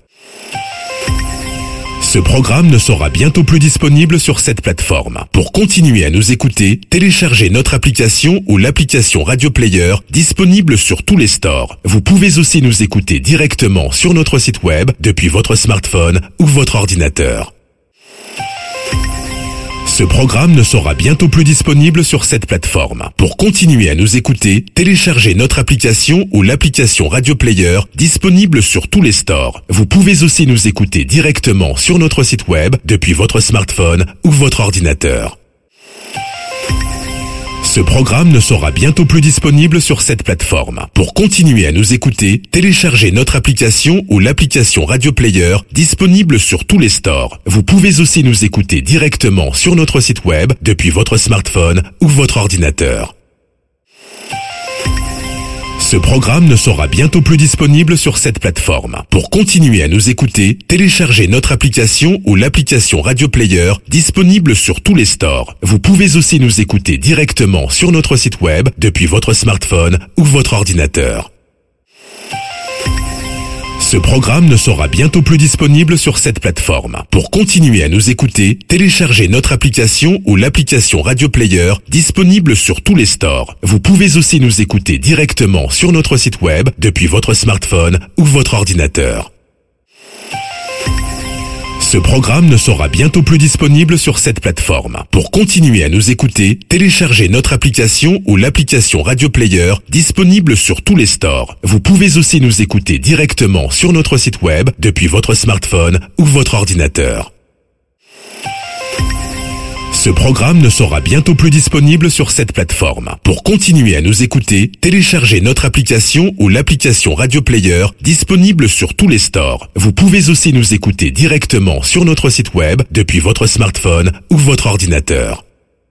Ce programme ne sera bientôt plus disponible sur cette plateforme. Pour continuer à nous écouter, téléchargez notre application ou l'application Radio Player disponible sur tous les stores. Vous pouvez aussi nous écouter directement sur notre site web depuis votre smartphone ou votre ordinateur. Ce Ce programme ne sera bientôt plus disponible sur cette plateforme. Pour continuer à nous écouter, téléchargez notre application ou l'application Radio Player disponible sur tous les stores. Vous pouvez aussi nous écouter directement sur notre site web depuis votre smartphone ou votre ordinateur. Ce programme ne sera bientôt plus disponible sur cette plateforme. Pour continuer à nous écouter, téléchargez notre application ou l'application Radio Player disponible sur tous les stores. Vous pouvez aussi nous écouter directement sur notre site web depuis votre smartphone ou votre ordinateur. Ce programme ne sera bientôt plus disponible sur cette plateforme. Pour continuer à nous écouter, téléchargez notre application ou l'application Radio Player disponible sur tous les stores. Vous pouvez aussi nous écouter directement sur notre site web depuis votre smartphone ou votre ordinateur. Ce programme ne sera bientôt plus disponible sur cette plateforme. Pour continuer à nous écouter, téléchargez notre application ou l'application Radio Player disponible sur tous les stores. Vous pouvez aussi nous écouter directement sur notre site web depuis votre smartphone ou votre ordinateur. Ce programme ne sera bientôt plus disponible sur cette plateforme. Pour continuer à nous écouter, téléchargez notre application ou l'application Radio Player disponible sur tous les stores. Vous pouvez aussi nous écouter directement sur notre site web depuis votre smartphone ou votre ordinateur. Ce programme ne sera bientôt plus disponible sur cette plateforme. Pour continuer à nous écouter, téléchargez notre application ou l'application Radio Player disponible sur tous les stores. Vous pouvez aussi nous écouter directement sur notre site web depuis votre smartphone ou votre ordinateur.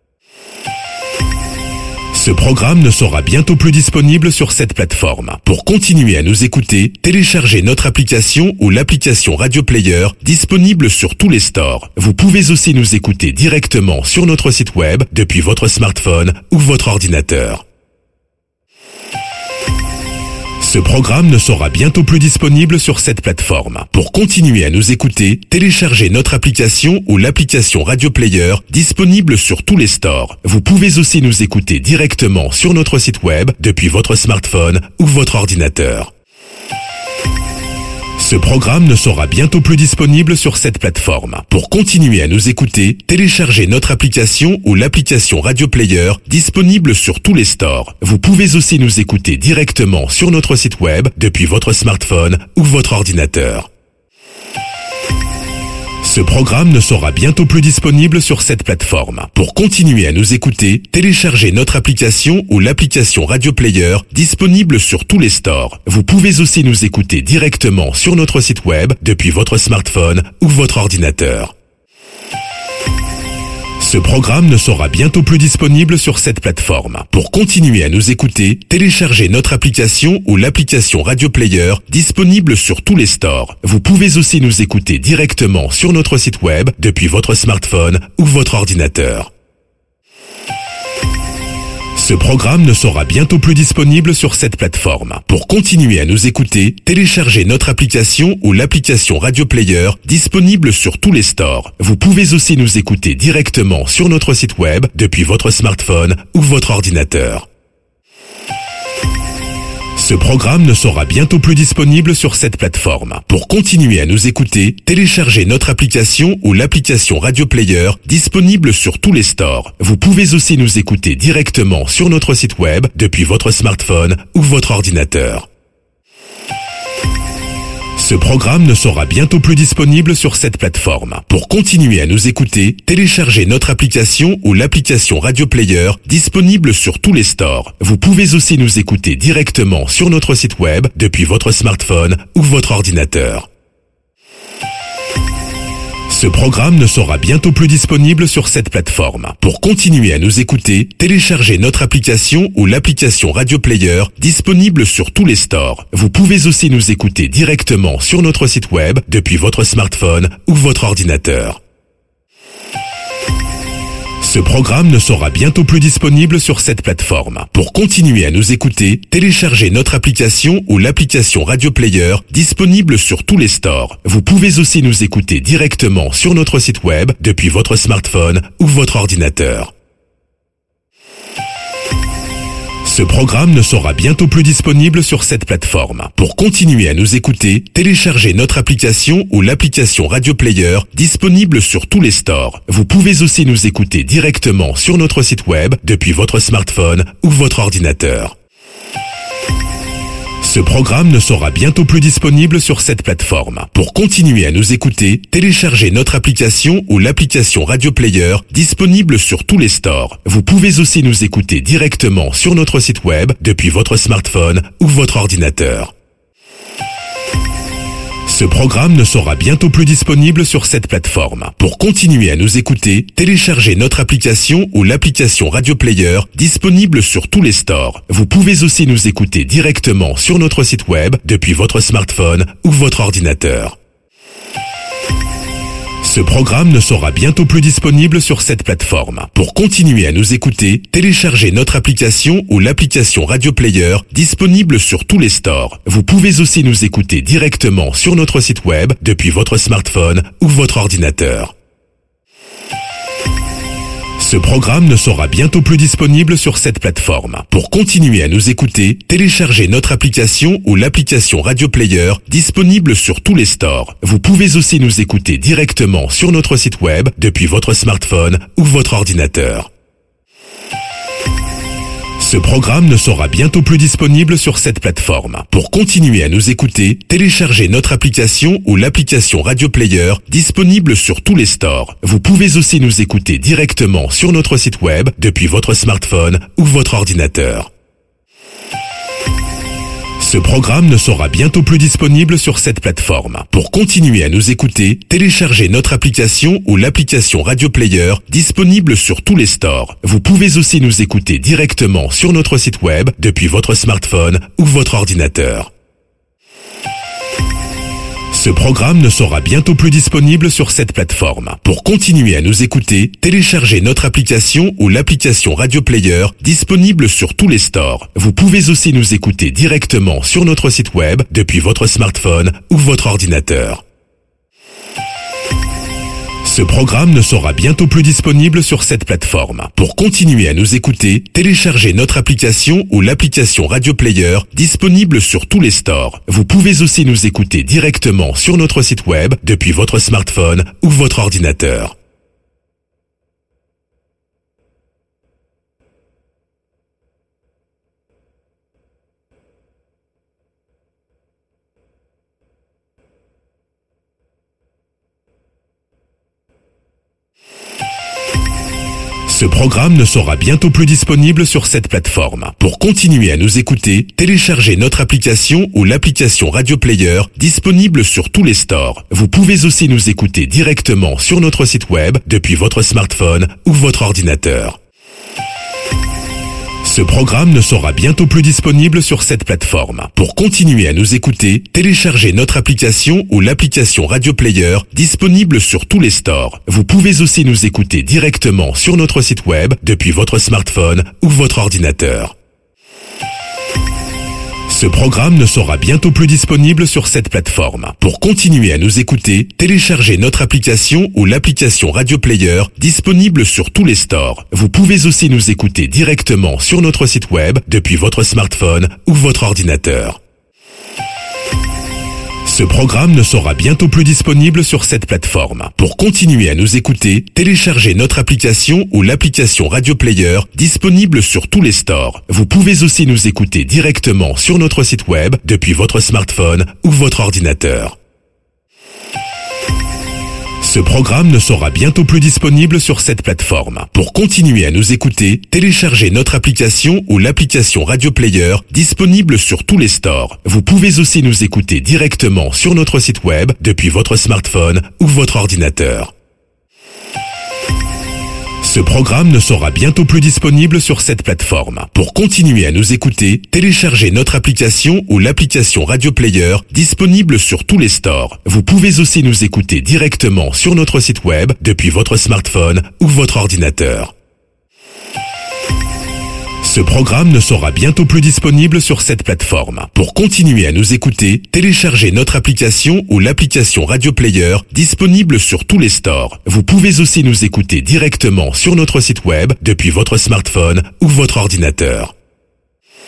Ce programme ne sera bientôt plus disponible sur cette plateforme. Pour continuer à nous écouter, téléchargez notre application ou l'application Radio Player disponible sur tous les stores. Vous pouvez aussi nous écouter directement sur notre site web depuis votre smartphone ou votre ordinateur. Ce programme ne sera bientôt plus disponible sur cette plateforme. Pour continuer à nous écouter, téléchargez notre application ou l'application Radio Player disponible sur tous les stores. Vous pouvez aussi nous écouter directement sur notre site web depuis votre smartphone ou votre ordinateur. Ce programme ne sera bientôt plus disponible sur cette plateforme. Pour continuer à nous écouter, téléchargez notre application ou l'application Radio Player disponible sur tous les stores. Vous pouvez aussi nous écouter directement sur notre site web depuis votre smartphone ou votre ordinateur. Ce programme ne sera bientôt plus disponible sur cette plateforme. Pour continuer à nous écouter, téléchargez notre application ou l'application Radio Player disponible sur tous les stores. Vous pouvez aussi nous écouter directement sur notre site web depuis votre smartphone ou votre ordinateur. Ce programme ne sera bientôt plus disponible sur cette plateforme. Pour continuer à nous écouter, téléchargez notre application ou l'application Radio Player disponible sur tous les stores. Vous pouvez aussi nous écouter directement sur notre site web depuis votre smartphone ou votre ordinateur. Ce programme ne sera bientôt plus disponible sur cette plateforme. Pour continuer à nous écouter, téléchargez notre application ou l'application Radio Player disponible sur tous les stores. Vous pouvez aussi nous écouter directement sur notre site web depuis votre smartphone ou votre ordinateur. Ce programme ne sera bientôt plus disponible sur cette plateforme. Pour continuer à nous écouter, téléchargez notre application ou l'application Radio Player disponible sur tous les stores. Vous pouvez aussi nous écouter directement sur notre site web depuis votre smartphone ou votre ordinateur. Ce programme ne sera bientôt plus disponible sur cette plateforme. Pour continuer à nous écouter, téléchargez notre application ou l'application Radio Player disponible sur tous les stores. Vous pouvez aussi nous écouter directement sur notre site web depuis votre smartphone ou votre ordinateur. Ce programme ne sera bientôt plus disponible sur cette plateforme. Pour continuer à nous écouter, téléchargez notre application ou l'application Radio Player disponible sur tous les stores. Vous pouvez aussi nous écouter directement sur notre site web depuis votre smartphone ou votre ordinateur. Ce programme ne sera bientôt plus disponible sur cette plateforme. Pour continuer à nous écouter, téléchargez notre application ou l'application Radio Player disponible sur tous les stores. Vous pouvez aussi nous écouter directement sur notre site web depuis votre smartphone ou votre ordinateur. Ce Ce programme ne sera bientôt plus disponible sur cette plateforme. Pour continuer à nous écouter, téléchargez notre application ou l'application Radio Player disponible sur tous les stores. Vous pouvez aussi nous écouter directement sur notre site web depuis votre smartphone ou votre ordinateur. Ce programme ne sera bientôt plus disponible sur cette plateforme. Pour continuer à nous écouter, téléchargez notre application ou l'application Radio Player disponible sur tous les stores. Vous pouvez aussi nous écouter directement sur notre site web depuis votre smartphone ou votre ordinateur. Ce programme ne sera bientôt plus disponible sur cette plateforme. Pour continuer à nous écouter, téléchargez notre application ou l'application Radio Player disponible sur tous les stores. Vous pouvez aussi nous écouter directement sur notre site web depuis votre smartphone ou votre ordinateur. Ce programme ne sera bientôt plus disponible sur cette plateforme. Pour continuer à nous écouter, téléchargez notre application ou l'application Radio Player disponible sur tous les stores. Vous pouvez aussi nous écouter directement sur notre site web depuis votre smartphone ou votre ordinateur. Ce programme ne sera bientôt plus disponible sur cette plateforme. Pour continuer à nous écouter, téléchargez notre application ou l'application Radio Player disponible sur tous les stores. Vous pouvez aussi nous écouter directement sur notre site web depuis votre smartphone ou votre ordinateur. Ce programme ne sera bientôt plus disponible sur cette plateforme. Pour continuer à nous écouter, téléchargez notre application ou l'application Radio Player disponible sur tous les stores. Vous pouvez aussi nous écouter directement sur notre site web depuis votre smartphone ou votre ordinateur. Ce programme ne sera bientôt plus disponible sur cette plateforme. Pour continuer à nous écouter, téléchargez notre application ou l'application Radio Player disponible sur tous les stores. Vous pouvez aussi nous écouter directement sur notre site web depuis votre smartphone ou votre ordinateur. Ce programme ne sera bientôt plus disponible sur cette plateforme. Pour continuer à nous écouter, téléchargez notre application ou l'application Radio Player disponible sur tous les stores. Vous pouvez aussi nous écouter directement sur notre site web depuis votre smartphone ou votre ordinateur. Ce programme ne sera bientôt plus disponible sur cette plateforme. Pour continuer à nous écouter, téléchargez notre application ou l'application Radio Player disponible sur tous les stores. Vous pouvez aussi nous écouter directement sur notre site web depuis votre smartphone ou votre ordinateur. Ce programme ne sera bientôt plus disponible sur cette plateforme. Pour continuer à nous écouter, téléchargez notre application ou l'application Radio Player disponible sur tous les stores. Vous pouvez aussi nous écouter directement sur notre site web depuis votre smartphone ou votre ordinateur. Ce programme ne sera bientôt plus disponible sur cette plateforme. Pour continuer à nous écouter, téléchargez notre application ou l'application Radio Player disponible sur tous les stores. Vous pouvez aussi nous écouter directement sur notre site web depuis votre smartphone ou votre ordinateur. Ce programme ne sera bientôt plus disponible sur cette plateforme. Pour continuer à nous écouter, téléchargez notre application ou l'application Radio Player disponible sur tous les stores. Vous pouvez aussi nous écouter directement sur notre site web depuis votre smartphone ou votre ordinateur. Ce programme ne sera bientôt plus disponible sur cette plateforme. Pour continuer à nous écouter, téléchargez notre application ou l'application Radio Player disponible sur tous les stores. Vous pouvez aussi nous écouter directement sur notre site web depuis votre smartphone ou votre ordinateur. Ce programme ne sera bientôt plus disponible sur cette plateforme. Pour continuer à nous écouter, téléchargez notre application ou l'application Radio Player disponible sur tous les stores. Vous pouvez aussi nous écouter directement sur notre site web depuis votre smartphone ou votre ordinateur. Ce programme ne sera bientôt plus disponible sur cette plateforme. Pour continuer à nous écouter, téléchargez notre application ou l'application Radio Player disponible sur tous les stores. Vous pouvez aussi nous écouter directement sur notre site web depuis votre smartphone ou votre ordinateur. Ce programme ne sera bientôt plus disponible sur cette plateforme. Pour continuer à nous écouter, téléchargez notre application ou l'application Radio Player disponible sur tous les stores. Vous pouvez aussi nous écouter directement sur notre site web depuis votre smartphone ou votre ordinateur.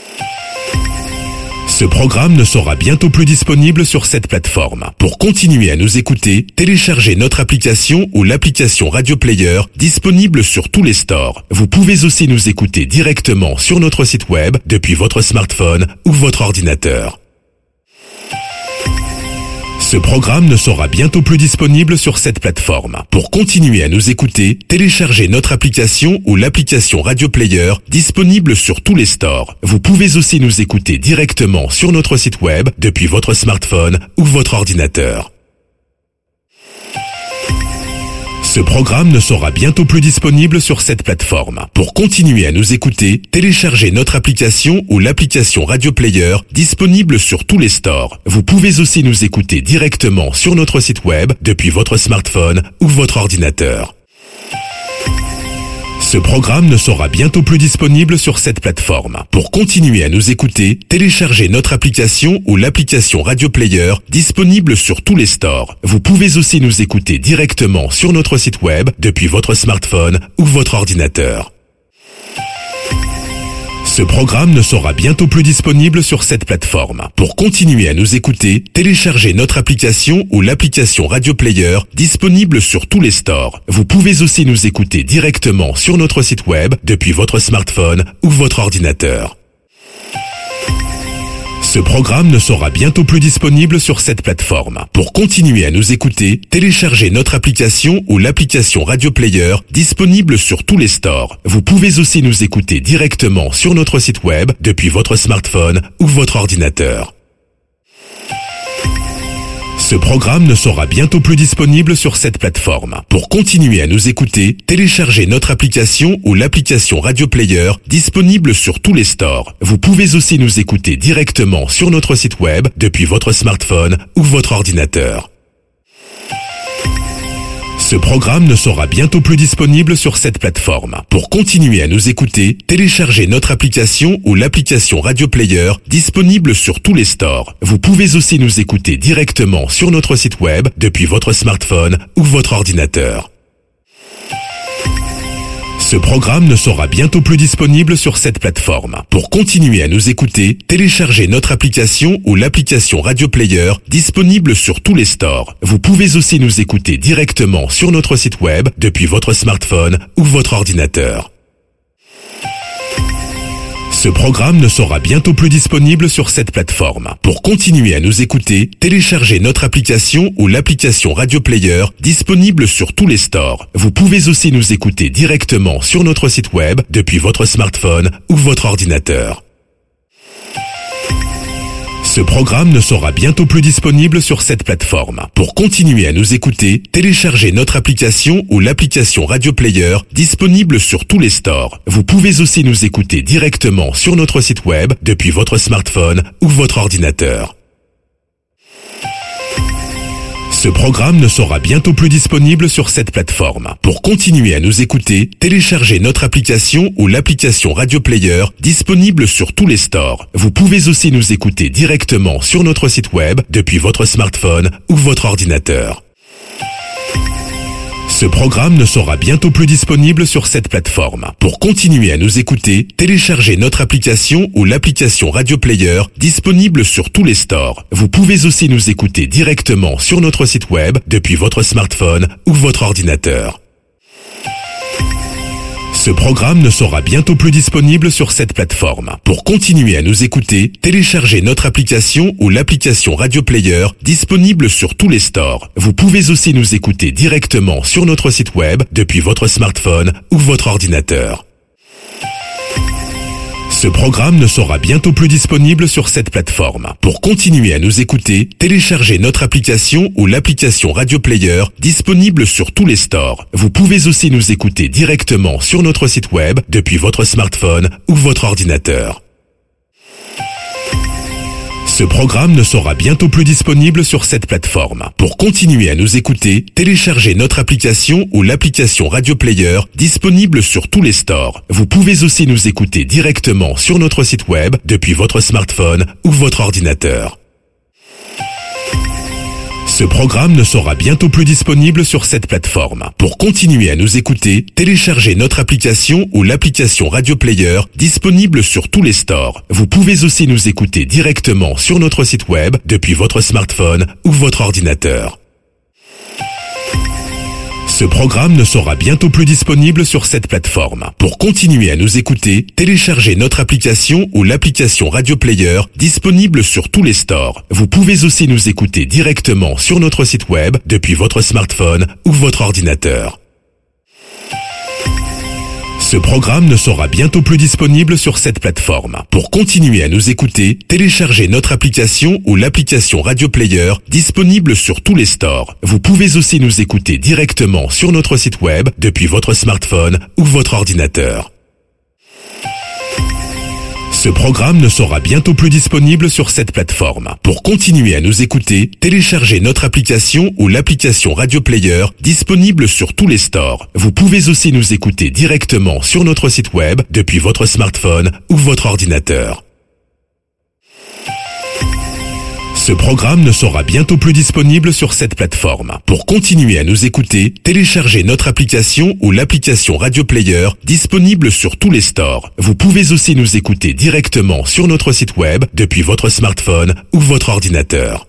Ce programme ne sera bientôt plus disponible sur cette plateforme. Pour continuer à nous écouter, téléchargez notre application ou l'application Radio Player disponible sur tous les stores. Vous pouvez aussi nous écouter directement sur notre site web depuis votre smartphone ou votre ordinateur. Ce programme ne sera bientôt plus disponible sur cette plateforme. Pour continuer à nous écouter, téléchargez notre application ou l'application Radio Player disponible sur tous les stores. Vous pouvez aussi nous écouter directement sur notre site web depuis votre smartphone ou votre ordinateur. Ce programme ne sera bientôt plus disponible sur cette plateforme. Pour continuer à nous écouter, téléchargez notre application ou l'application Radio Player disponible sur tous les stores. Vous pouvez aussi nous écouter directement sur notre site web depuis votre smartphone ou votre ordinateur. Ce programme ne sera bientôt plus disponible sur cette plateforme. Pour continuer à nous écouter, téléchargez notre application ou l'application Radio Player disponible sur tous les stores. Vous pouvez aussi nous écouter directement sur notre site web depuis votre smartphone ou votre ordinateur. Ce programme ne sera bientôt plus disponible sur cette plateforme. Pour continuer à nous écouter, téléchargez notre application ou l'application Radio Player disponible sur tous les stores. Vous pouvez aussi nous écouter directement sur notre site web depuis votre smartphone ou votre ordinateur. Ce programme ne sera bientôt plus disponible sur cette plateforme. Pour continuer à nous écouter, téléchargez notre application ou l'application Radio Player disponible sur tous les stores. Vous pouvez aussi nous écouter directement sur notre site web depuis votre smartphone ou votre ordinateur. Ce programme ne sera bientôt plus disponible sur cette plateforme. Pour continuer à nous écouter, téléchargez notre application ou l'application Radio Player disponible sur tous les stores. Vous pouvez aussi nous écouter directement sur notre site web depuis votre smartphone ou votre ordinateur. Ce programme ne sera bientôt plus disponible sur cette plateforme. Pour continuer à nous écouter, téléchargez notre application ou l'application Radio Player disponible sur tous les stores. Vous pouvez aussi nous écouter directement sur notre site web depuis votre smartphone ou votre ordinateur. Ce programme ne sera bientôt plus disponible sur cette plateforme. Pour continuer à nous écouter, téléchargez notre application ou l'application Radio Player disponible sur tous les stores. Vous pouvez aussi nous écouter directement sur notre site web depuis votre smartphone ou votre ordinateur. Ce programme ne sera bientôt plus disponible sur cette plateforme. Pour continuer à nous écouter, téléchargez notre application ou l'application Radio Player disponible sur tous les stores. Vous pouvez aussi nous écouter directement sur notre site web depuis votre smartphone ou votre ordinateur. Ce programme ne sera bientôt plus disponible sur cette plateforme. Pour continuer à nous écouter, téléchargez notre application ou l'application Radio Player disponible sur tous les stores. Vous pouvez aussi nous écouter directement sur notre site web depuis votre smartphone ou votre ordinateur. Ce programme ne sera bientôt plus disponible sur cette plateforme. Pour continuer à nous écouter, téléchargez notre application ou l'application Radio Player disponible sur tous les stores. Vous pouvez aussi nous écouter directement sur notre site web depuis votre smartphone ou votre ordinateur. Ce programme ne sera bientôt plus disponible sur cette plateforme. Pour continuer à nous écouter, téléchargez notre application ou l'application Radio Player disponible sur tous les stores. Vous pouvez aussi nous écouter directement sur notre site web depuis votre smartphone ou votre ordinateur. Ce programme ne sera bientôt plus disponible sur cette plateforme. Pour continuer à nous écouter, téléchargez notre application ou l'application Radio Player disponible sur tous les stores. Vous pouvez aussi nous écouter directement sur notre site web depuis votre smartphone ou votre ordinateur. Ce programme ne sera bientôt plus disponible sur cette plateforme. Pour continuer à nous écouter, téléchargez notre application ou l'application Radio Player disponible sur tous les stores. Vous pouvez aussi nous écouter directement sur notre site web depuis votre smartphone ou votre ordinateur. Ce programme ne sera bientôt plus disponible sur cette plateforme. Pour continuer à nous écouter, téléchargez notre application ou l'application Radio Player disponible sur tous les stores. Vous pouvez aussi nous écouter directement sur notre site web depuis votre smartphone ou votre ordinateur. Ce Ce programme ne sera bientôt plus disponible sur cette plateforme. Pour continuer à nous écouter, téléchargez notre application ou l'application Radio Player disponible sur tous les stores. Vous pouvez aussi nous écouter directement sur notre site web depuis votre smartphone ou votre ordinateur. Ce programme ne sera bientôt plus disponible sur cette plateforme. Pour continuer à nous écouter, téléchargez notre application ou l'application Radio Player disponible sur tous les stores. Vous pouvez aussi nous écouter directement sur notre site web depuis votre smartphone ou votre ordinateur. Ce programme ne sera bientôt plus disponible sur cette plateforme. Pour continuer à nous écouter, téléchargez notre application ou l'application Radio Player disponible sur tous les stores. Vous pouvez aussi nous écouter directement sur notre site web depuis votre smartphone ou votre ordinateur. Ce programme ne sera bientôt plus disponible sur cette plateforme. Pour continuer à nous écouter, téléchargez notre application ou l'application Radio Player disponible sur tous les stores. Vous pouvez aussi nous écouter directement sur notre site web depuis votre smartphone ou votre ordinateur. Ce programme ne sera bientôt plus disponible sur cette plateforme. Pour continuer à nous écouter, téléchargez notre application ou l'application Radio Player disponible sur tous les stores. Vous pouvez aussi nous écouter directement sur notre site web depuis votre smartphone ou votre ordinateur.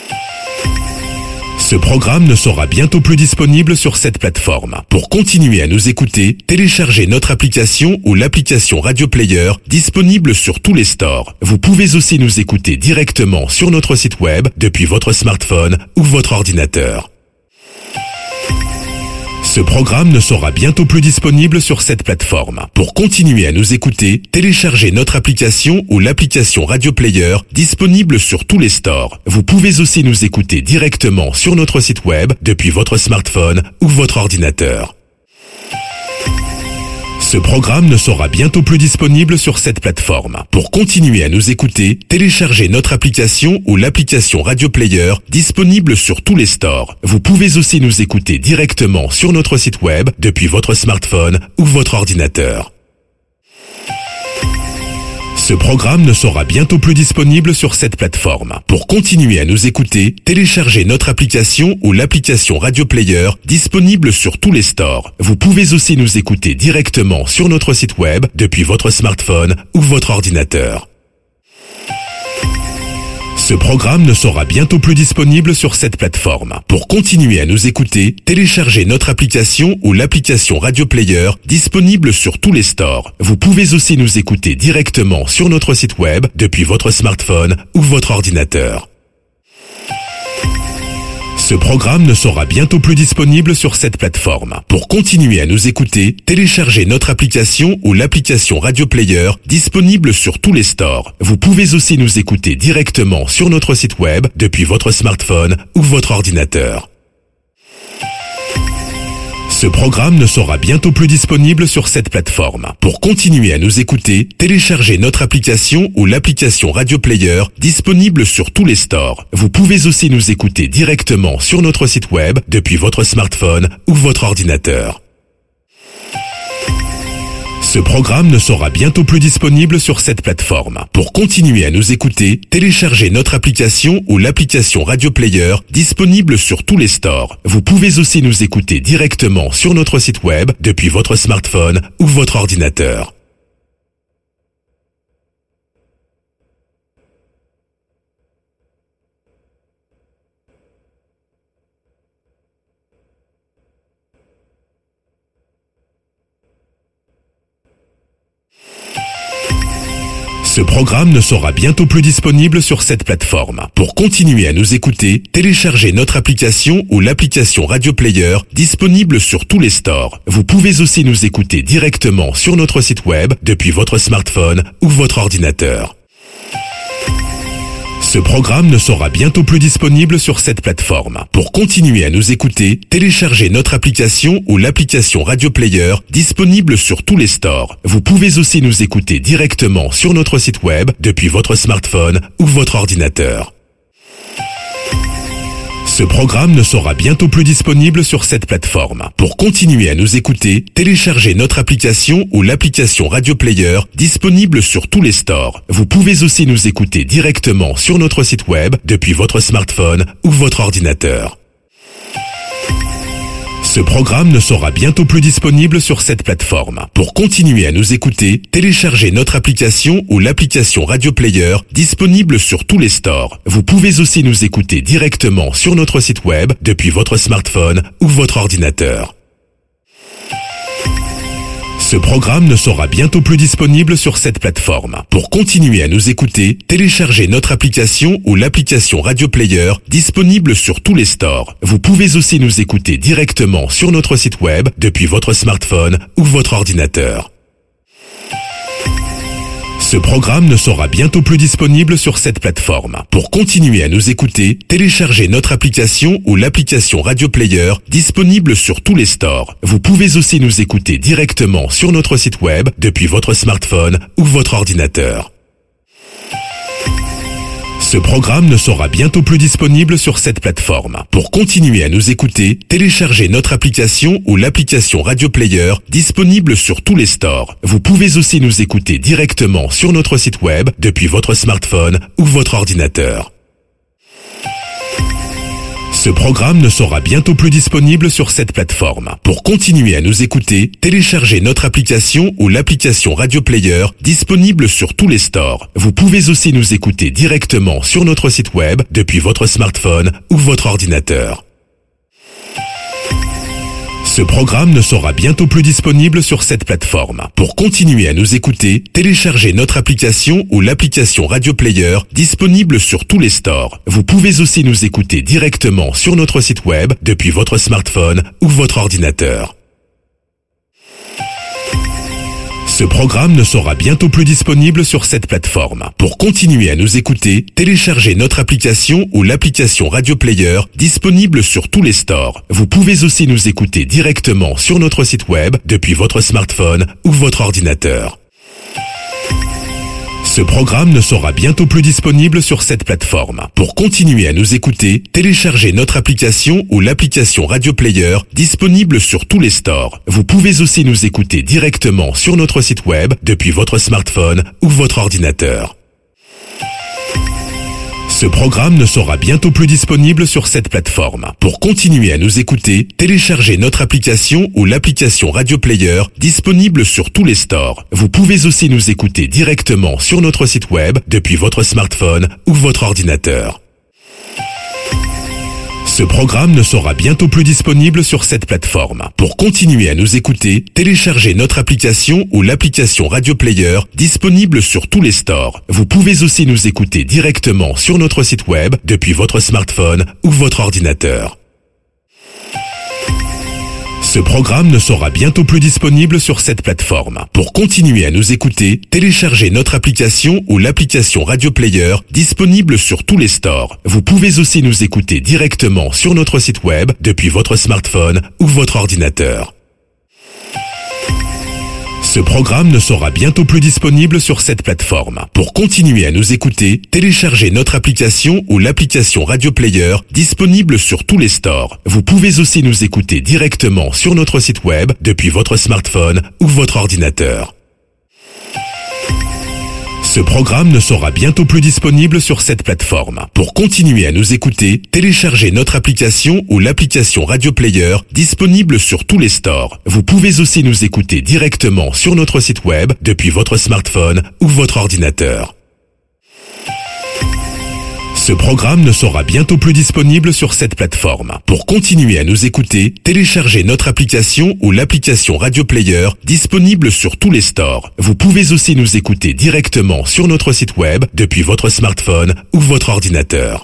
Ce programme ne sera bientôt plus disponible sur cette plateforme. Pour continuer à nous écouter, téléchargez notre application ou l'application Radio Player disponible sur tous les stores. Vous pouvez aussi nous écouter directement sur notre site web depuis votre smartphone ou votre ordinateur. Ce programme ne sera bientôt plus disponible sur cette plateforme. Pour continuer à nous écouter, téléchargez notre application ou l'application Radio Player disponible sur tous les stores. Vous pouvez aussi nous écouter directement sur notre site web depuis votre smartphone ou votre ordinateur. Ce programme ne sera bientôt plus disponible sur cette plateforme. Pour continuer à nous écouter, téléchargez notre application ou l'application Radio Player disponible sur tous les stores. Vous pouvez aussi nous écouter directement sur notre site web depuis votre smartphone ou votre ordinateur. Ce programme ne sera bientôt plus disponible sur cette plateforme. Pour continuer à nous écouter, téléchargez notre application ou l'application Radio Player disponible sur tous les stores. Vous pouvez aussi nous écouter directement sur notre site web depuis votre smartphone ou votre ordinateur. Ce programme ne sera bientôt plus disponible sur cette plateforme. Pour continuer à nous écouter, téléchargez notre application ou l'application Radio Player disponible sur tous les stores. Vous pouvez aussi nous écouter directement sur notre site web depuis votre smartphone ou votre ordinateur. Ce programme ne sera bientôt plus disponible sur cette plateforme. Pour continuer à nous écouter, téléchargez notre application ou l'application Radio Player disponible sur tous les stores. Vous pouvez aussi nous écouter directement sur notre site web depuis votre smartphone ou votre ordinateur. Ce programme ne sera bientôt plus disponible sur cette plateforme. Pour continuer à nous écouter, téléchargez notre application ou l'application Radio Player disponible sur tous les stores. Vous pouvez aussi nous écouter directement sur notre site web depuis votre smartphone ou votre ordinateur. Ce programme ne sera bientôt plus disponible sur cette plateforme. Pour continuer à nous écouter, téléchargez notre application ou l'application Radio Player disponible sur tous les stores. Vous pouvez aussi nous écouter directement sur notre site web depuis votre smartphone ou votre ordinateur. Ce programme ne sera bientôt plus disponible sur cette plateforme. Pour continuer à nous écouter, téléchargez notre application ou l'application Radio Player disponible sur tous les stores. Vous pouvez aussi nous écouter directement sur notre site web depuis votre smartphone ou votre ordinateur. Ce programme ne sera bientôt plus disponible sur cette plateforme. Pour continuer à nous écouter, téléchargez notre application ou l'application Radio Player disponible sur tous les stores. Vous pouvez aussi nous écouter directement sur notre site web depuis votre smartphone ou votre ordinateur. Ce programme ne sera bientôt plus disponible sur cette plateforme. Pour continuer à nous écouter, téléchargez notre application ou l'application Radio Player disponible sur tous les stores. Vous pouvez aussi nous écouter directement sur notre site web depuis votre smartphone ou votre ordinateur. Ce programme ne sera bientôt plus disponible sur cette plateforme. Pour continuer à nous écouter, téléchargez notre application ou l'application Radio Player disponible sur tous les stores. Vous pouvez aussi nous écouter directement sur notre site web depuis votre smartphone ou votre ordinateur. Ce programme ne sera bientôt plus disponible sur cette plateforme. Pour continuer à nous écouter, téléchargez notre application ou l'application Radio Player disponible sur tous les stores. Vous pouvez aussi nous écouter directement sur notre site web depuis votre smartphone ou votre ordinateur. Ce programme ne sera bientôt plus disponible sur cette plateforme. Pour continuer à nous écouter, téléchargez notre application ou l'application Radio Player disponible sur tous les stores. Vous pouvez aussi nous écouter directement sur notre site web depuis votre smartphone ou votre ordinateur. Ce programme ne sera bientôt plus disponible sur cette plateforme. Pour continuer à nous écouter, téléchargez notre application ou l'application Radio Player disponible sur tous les stores. Vous pouvez aussi nous écouter directement sur notre site web depuis votre smartphone ou votre ordinateur. Ce programme ne sera bientôt plus disponible sur cette plateforme. Pour continuer à nous écouter, téléchargez notre application ou l'application Radio Player disponible sur tous les stores. Vous pouvez aussi nous écouter directement sur notre site web depuis votre smartphone ou votre ordinateur. Ce programme ne sera bientôt plus disponible sur cette plateforme. Pour continuer à nous écouter, téléchargez notre application ou l'application Radio Player disponible sur tous les stores. Vous pouvez aussi nous écouter directement sur notre site web depuis votre smartphone ou votre ordinateur. Ce programme ne sera bientôt plus disponible sur cette plateforme. Pour continuer à nous écouter, téléchargez notre application ou l'application Radio Player disponible sur tous les stores. Vous pouvez aussi nous écouter directement sur notre site web depuis votre smartphone ou votre ordinateur. Ce programme ne sera bientôt plus disponible sur cette plateforme. Pour continuer à nous écouter, téléchargez notre application ou l'application Radio Player disponible sur tous les stores. Vous pouvez aussi nous écouter directement sur notre site web depuis votre smartphone ou votre ordinateur. Ce programme ne sera bientôt plus disponible sur cette plateforme. Pour continuer à nous écouter, téléchargez notre application ou l'application Radio Player disponible sur tous les stores. Vous pouvez aussi nous écouter directement sur notre site web depuis votre smartphone ou votre ordinateur. Ce programme ne sera bientôt plus disponible sur cette plateforme. Pour continuer à nous écouter, téléchargez notre application ou l'application Radio Player disponible sur tous les stores. Vous pouvez aussi nous écouter directement sur notre site web depuis votre smartphone ou votre ordinateur. Ce programme ne sera bientôt plus disponible sur cette plateforme. Pour continuer à nous écouter, téléchargez notre application ou l'application Radio Player disponible sur tous les stores. Vous pouvez aussi nous écouter directement sur notre site web depuis votre smartphone ou votre ordinateur. Ce programme ne sera bientôt plus disponible sur cette plateforme. Pour continuer à nous écouter, téléchargez notre application ou l'application Radio Player disponible sur tous les stores. Vous pouvez aussi nous écouter directement sur notre site web depuis votre smartphone ou votre ordinateur. Ce programme ne sera bientôt plus disponible sur cette plateforme. Pour continuer à nous écouter, téléchargez notre application ou l'application Radio Player disponible sur tous les stores. Vous pouvez aussi nous écouter directement sur notre site web depuis votre smartphone ou votre ordinateur. Ce programme ne sera bientôt plus disponible sur cette plateforme. Pour continuer à nous écouter, téléchargez notre application ou l'application Radio Player disponible sur tous les stores. Vous pouvez aussi nous écouter directement sur notre site web depuis votre smartphone ou votre ordinateur.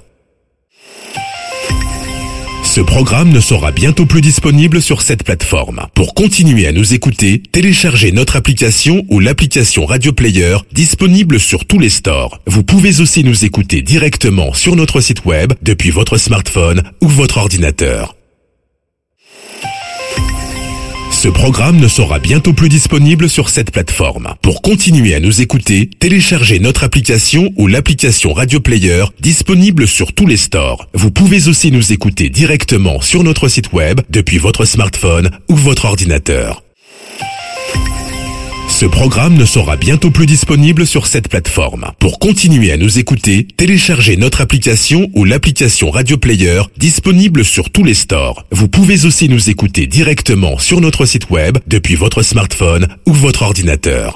Ce programme ne sera bientôt plus disponible sur cette plateforme. Pour continuer à nous écouter, téléchargez notre application ou l'application Radio Player disponible sur tous les stores. Vous pouvez aussi nous écouter directement sur notre site web depuis votre smartphone ou votre ordinateur. Ce programme ne sera bientôt plus disponible sur cette plateforme. Pour continuer à nous écouter, téléchargez notre application ou l'application Radio Player disponible sur tous les stores. Vous pouvez aussi nous écouter directement sur notre site web depuis votre smartphone ou votre ordinateur. Ce programme ne sera bientôt plus disponible sur cette plateforme. Pour continuer à nous écouter, téléchargez notre application ou l'application Radio Player disponible sur tous les stores. Vous pouvez aussi nous écouter directement sur notre site web depuis votre smartphone ou votre ordinateur.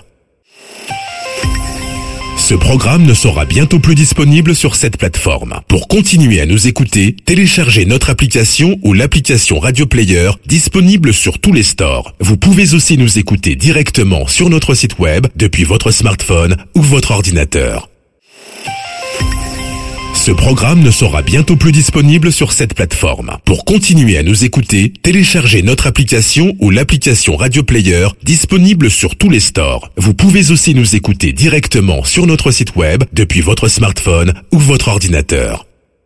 Ce programme ne sera bientôt plus disponible sur cette plateforme. Pour continuer à nous écouter, téléchargez notre application ou l'application Radio Player disponible sur tous les stores. Vous pouvez aussi nous écouter directement sur notre site web depuis votre smartphone ou votre ordinateur. Ce programme ne sera bientôt plus disponible sur cette plateforme. Pour continuer à nous écouter, téléchargez notre application ou l'application Radio Player disponible sur tous les stores. Vous pouvez aussi nous écouter directement sur notre site web depuis votre smartphone ou votre ordinateur.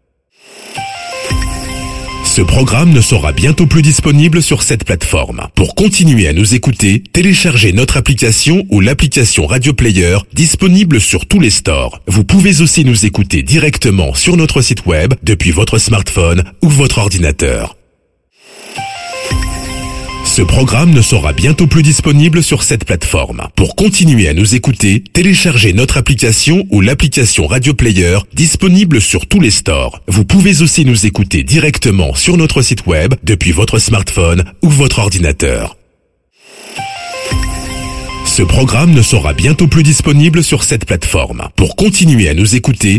Ce programme ne sera bientôt plus disponible sur cette plateforme. Pour continuer à nous écouter, téléchargez notre application ou l'application Radio Player disponible sur tous les stores. Vous pouvez aussi nous écouter directement sur notre site web depuis votre smartphone ou votre ordinateur. Ce programme ne sera bientôt plus disponible sur cette plateforme. Pour continuer à nous écouter, téléchargez notre application ou l'application Radio Player disponible sur tous les stores. Vous pouvez aussi nous écouter directement sur notre site web depuis votre smartphone ou votre ordinateur. Ce programme ne sera bientôt plus disponible sur cette plateforme. Pour continuer à nous écouter,